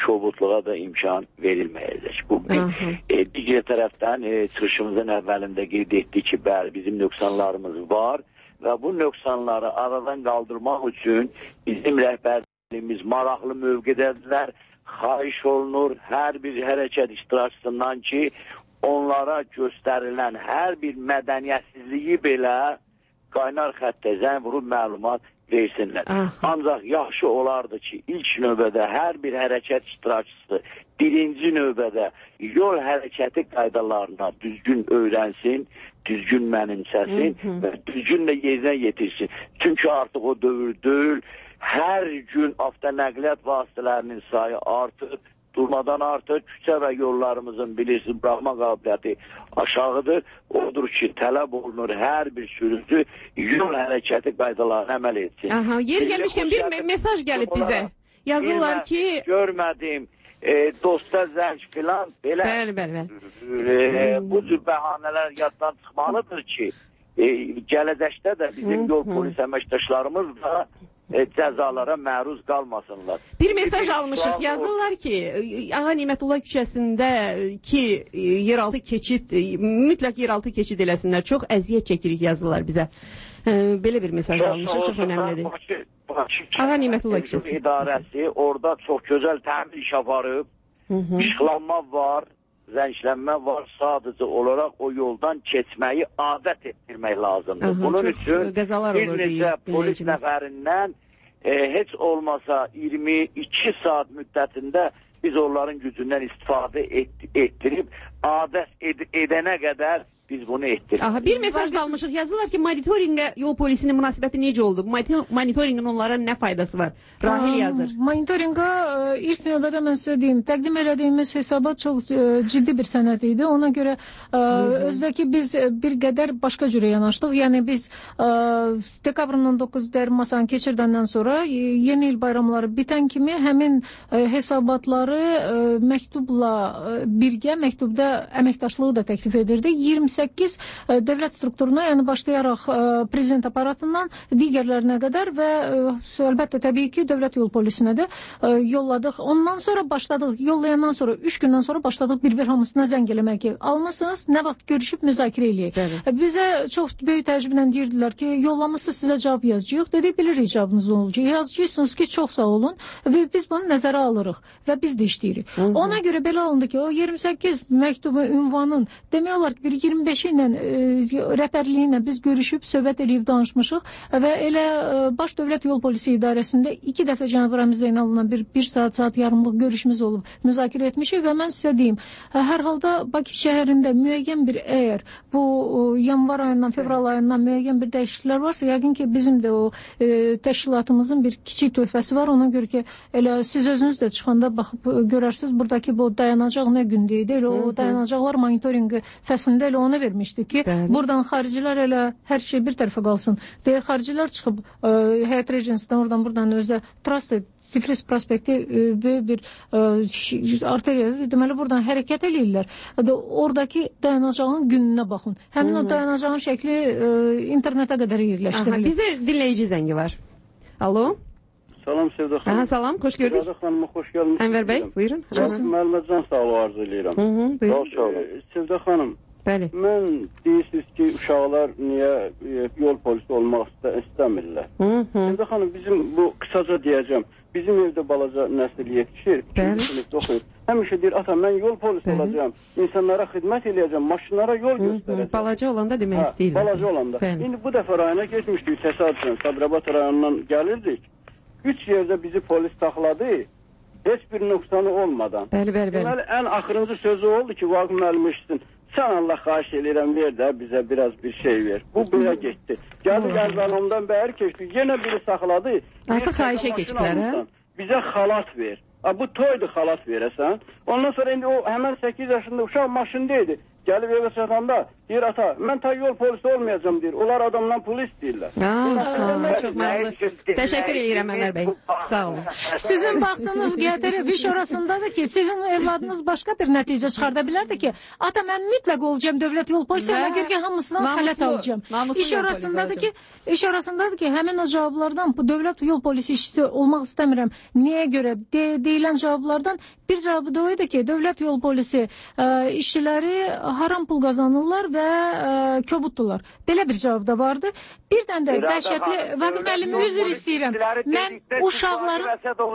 kobudluğa da imkan verilməyəcək. Bu digər tərəfdən çıxışımızın əvvəlində qeyd etdik ki, bəli, bizim nöqsanlarımız var və bu nöqsanları aradan qaldırmaq üçün bizim rəhbərliyimiz maraqlı mövqedədirlər. Xahiş olunur hər bir hərəkət iştirakçısından ki, onlara göstərilən hər bir mədəniyyətsizliyi belə qaynar xəttə zəng vurub məlumat versinlər. Ancaq yaxşı olardı ki, ilk növbədə hər bir hərəkət iştirakçısı birinci növbədə yol hərəkəti qaydalarına düzgün öyrənsin, düzgün mənimsəsin və düzgün də yerinə yetirsin. Çünki artıq o dövr deyil. Hər gün avtonəqliyyat vasitələrinin sayı artır, durmadan artır. Küçə və yollarımızın bilirsiniz, buraxma qabiliyyəti aşağıdır. Odur ki, tələb olunur hər bir sürücü yol hərəkəti qaydalarına əməl etsin. Yer gəlmişkən bir mesaj gəlib bizə. Yazırlar ki... Görmədim, dosta zəng filan, belə bu cür bəhanələr yaddan çıxmalıdır ki, gələcəkdə də bizim yol polis əməkdaşlarımız da cəzalara məruz qalmasınlar. Bir mesaj almışıq. Yazırlar ki, Ağa Nimətullah küçəsindəki yeraltı keçid, mütləq yeraltı keçid eləsinlər. Çox əziyyət çəkirik yazırlar bizə. Belə bir mesaj almışıq. Çox önəmlidir. Ağa Nimətullah küçəsi İdarəsi orada çox gözəl təmir iş aparıb. İşlanma var, zənclənmə var. Sadəcə olaraq o yoldan keçməyi adət etdirmək lazımdır. Bunun üçün bir neçə polis nəfərindən heç olmasa 22 saat müddətində biz onların gücündən istifadə etdirib adət edənə qədər biz bunu etdik. Bir mesaj da almışıq. Yazırlar ki, monitorinqə yol polisinin münasibəti necə oldu? Monitorinqin onlara nə faydası var? Rahil yazır. Monitorinqə ilk növbədə mən sizə deyim, təqdim elədiyimiz hesabat çox ciddi bir sənəd idi. Ona görə özdəki biz bir qədər başqa cürə yanaşdıq. Yəni biz dekabrın 19 masanı keçirdəndən sonra yeni il bayramları bitən kimi həmin hesabatları məktubla birgə məktubda əməkdaşlığı da təklif edirdik. 28 dövlət strukturuna, yəni başlayaraq prezident aparatından digərlərinə qədər və əlbəttə təbii ki, dövlət yol polisinə də yolladıq. Ondan sonra başladıq, yollayandan sonra 3 gündən sonra başladıq bir-bir hamısına zəng eləmək ki, almısınız, nə vaxt görüşüb müzakirə eləyək. Bizə çox böyük təcrüblə deyirdilər ki, yollamışsınız, sizə cavab yazacağıq. Dedik, bilirik cavabınız olacaq. Yazacaqsınız ki, çox sağ olun və biz bunu nəzərə alırıq və biz də işləyirik. Ona görə belə alındı ki, o 28 məktubu, ünvanın demək olar ki, bir 25 ilə rəhbərliyi ilə biz görüşüb, söhbət eləyib danışmışıq və elə Baş Dövlət Yol Polisi İdarəsində 2 dəfə Cənab Ramiz Zeynalовla bir saat yarımlıq görüşümüz olub, müzakirə etmişik və mən sizə deyim, hər halda Bakı şəhərində müəyyən bir əgər bu yanvar ayından, fevral ayından müəyyən bir dəyişikliklər varsa, yəqin ki, bizim də o təşkilatımızın bir kiçik töhfəsi var. Ona görə ki, elə siz özünüz də çıxanda baxıb görərsiniz, buradakı bu dayanacaq nə gündə idi, elə o dayanacaqlar monitorinqi fəslində elə ona vermişdik ki, buradan xaricilər elə hər şey bir tərəfə qalsın deyə xaricilər çıxıb Həyat Regensidən buradan özdə Tiflis prospekti böyük bir arteriyadır. Deməli, buradan hərəkət eləyirlər. Oradakı dayanacağın gününə baxın. Həmin o dayanacağın şəkli internetə qədər yerləşdirilir. Bizdə dinləyici zəngi var. Alo? Salam Sevda xanım. Salam, xoş gördük. Sevda xanıma xoş gəlmişsiniz. Ənvər bəy, buyurun. Müəlliməcən sağlığı arzu edirəm. Sevda xanım, mən deyirsiniz ki, uşaqlar niyə yol polisi olmaq istəmirlər. Sevda xanım, bizim bu qısaca deyəcəm. Bizim evdə balaca nəsil yetişir, oxuyur. Həmişə deyir, ata, mən yol polisi olacağım, insanlara xidmət eləyəcəm, maşınlara yol göstərəcəm. Balaca olanda demək istəyirəm. Balaca olanda. İndi bu dəfə rayona getmişdik, təsadüfən, Sabirabad rayonundan gəlirdik. 3 yerdə bizi polis saxladı, heç bir nöqsanı olmadan. Deməli, ən axırıncı sözü oldu ki, Vaqif müəllim eşitsin. Sən Allah xahiş edirəm, ver də bizə biraz bir şey ver. Bu belə getdi. Gəldi Qərzanımdan bəhər keçdi. Yenə biri saxladı. Artıq xahişə keçiblər, hə? Bizə xalat ver. Bu toydur, xalat verəsən. Ondan sonra indi o həmən 8 yaşında uşaq maşındaydı. Gəlib evə çatanda Deyir ata, mən ta yol polisi olmayacağım deyir. Onlar adamdan pul istəyirlər. Çox maraqlı. Təşəkkür edirəm Ömər bəy. Sağ olun. Sizin vaxtınız gətirib iş orasındadır ki, sizin evladınız başqa bir nəticə çıxarda bilərdi ki, ata mən mütləq olacağım dövlət yol polisi, ona görə ki, hamısından xələt alacağım. İş orasındadır ki, həmin o cavablardan bu dövlət yol polisi işçisi olmaq istəmirəm. Niyə görə? Deyilən cavablardan bir cavabı da o idi ki, dövlət yol polisi işçiləri haram pul qazanırlar və köbutdular. Belə bir cavab da vardı. Birdən də dəhşətli, Vaqif müəllim, üzr istəyirəm. Mən uşaqların...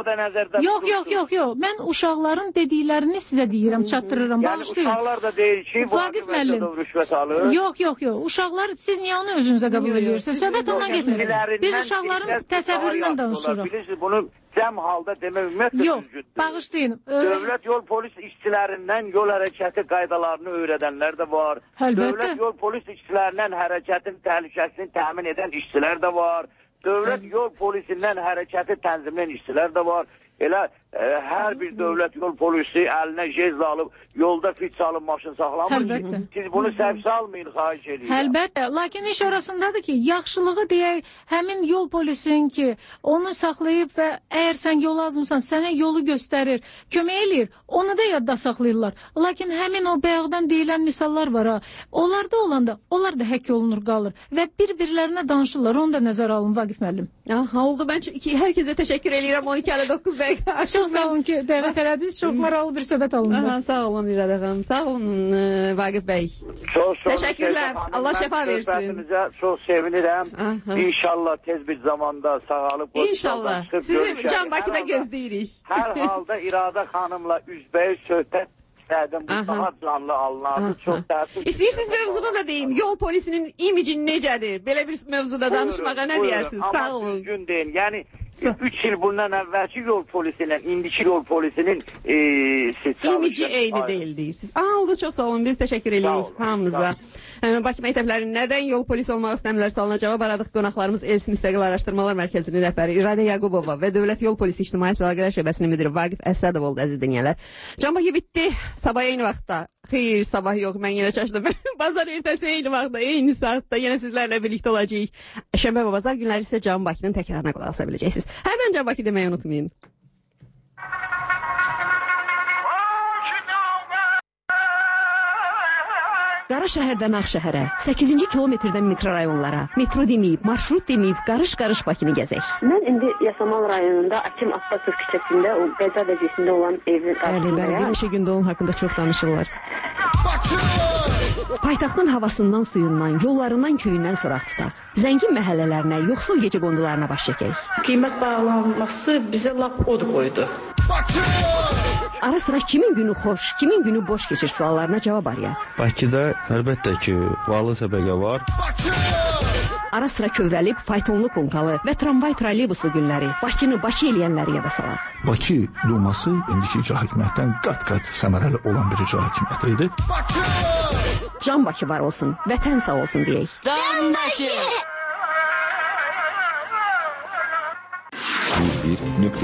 Yox. Mən uşaqların dediklərini sizə deyirəm, çatdırıram, bağışlayın. Uşaqlar da deyir ki, Vaqif müəllim, yox. Uşaqlar, siz niyə onu özünüzə qəbul edirsiniz? Söhbət ondan getmir. Biz uşaqların təsəvvüründən danışırıq. Bilirsiniz, bunu cəm halda demək ümumiyyətlə düzgündür. Yox, bağışlayın. Dövlət yol polis işçilərindən yol hərəkəti qaydalarını öyrədənlər də var. Dövlət yol polis işçilərindən hərəkətin təhlükəsini təmin edən işçilər də var. Dövlət yol polisindən hərəkəti tənzimləyən işçilər də var. Elə hər bir dövlət yol polisi əlinə jez alıb, yolda fit salıb maşın saxlamır ki, siz bunu səhv salmayın, xahiş edirəm. Əlbəttə, lakin iş orasındadır ki, yaxşılığı deyək, həmin yol polisin ki, onu saxlayıb və əgər sən yol azmısan, sənə yolu göstərir, kömək eləyir, onu da yadda saxlayırlar. Lakin həmin o bayaqdan deyilən misallar var ha, onlarda olanda, onlar da həkk olunur, qalır və bir-birlərinə danışırlar, onu da nəzər alın, Vaqif müəllim. Oldu, mən hər kəsə təşəkkür edirəm, 12:09 dəqiqə. Çox sağ olun ki, dəvət elədiniz. Çox maraqlı bir söhbət alındı. Sağ olun İradə xanım. Sağ olun Vaqif bəy. Çox təşəkkürlər. Allah şəfa versin. Çox sevinirəm. İnşallah tez bir zamanda sağalıb. İnşallah. Sizi Can Bakıda gözləyirik. Hər halda İradə xanımla üzbəüz söhbət istədim. Bu daha canlı alınardı. Çox təəssüf. İstəyirsiniz mövzunu da deyim. Yol polisinin imici necədir? Belə bir mövzuda danışmağa nə deyirsiniz? Sağ olun. Amma düzgün deyin. Yəni 3 il bundan əvvəlki yol polisinin, indiki yol polisinin imici eyni deyil deyirsiniz. Oldu, çox sağ olun. Biz təşəkkür edirik hamınıza. Bakı məktəblərinin nədən yol polisi olmaq istəmirlər sualına cavab aradıq. Qonaqlarımız ELS Müstəqil Araşdırmalar Mərkəzinin rəhbəri İradə Yaqubova və Dövlət Yol Polisi İctimaiyyət Əlaqələr Şöbəsinin müdiri Vaqif Əsədov oldu, əziz dinləyənlər. Can Bakı bitdi. Sabah eyni vaxtda. Xeyr, sabah yox, mən yenə çaşdım. Bazar ertəsi eyni vaxtda, eyni saatda yenə sizlərlə birlikdə olacağıq. Şənbə və bazar günləri isə Can Bakının təkrarına qulaq asa biləcəksiniz. Hərdən Can Bakı deməyi unutmayın. Qara şəhərdən Ağşəhərə, 8-ci kilometrdən mikrorayonlara, metro deməyib, marşrut deməyib, qarış-qarış Bakını gəzək. Mən indi Yasamal rayonunda Akim Abbasov küçəsində, o Qəza vəziyyətində olan evin qarşısındayım. Bəli, bir neçə gündə onun haqqında çox danışırlar. Paytaxtın havasından, suyundan, yollarından, köyündən soraq tutaq. Zəngin məhəllələrinə, yoxsul gecə qondularına baş çəkək. Qiymət bağlanması bizə lap od qoydu. Ara sıra kimin günü xoş, kimin günü boş keçir suallarına cavab arayaq. Bakıda əlbəttə ki, varlı təbəqə var. Ara sıra kövrəlib, faytonlu konkalı və tramvay trolleybuslu günləri, Bakını Bakı eləyənləri yada salaq. Bakı Duması indiki icra hakimiyyətdən qat-qat səmərəli olan bir icra hakimiyyəti idi. Can Bakı var olsun, vətən sağ olsun deyək. Can Bakı! 101.2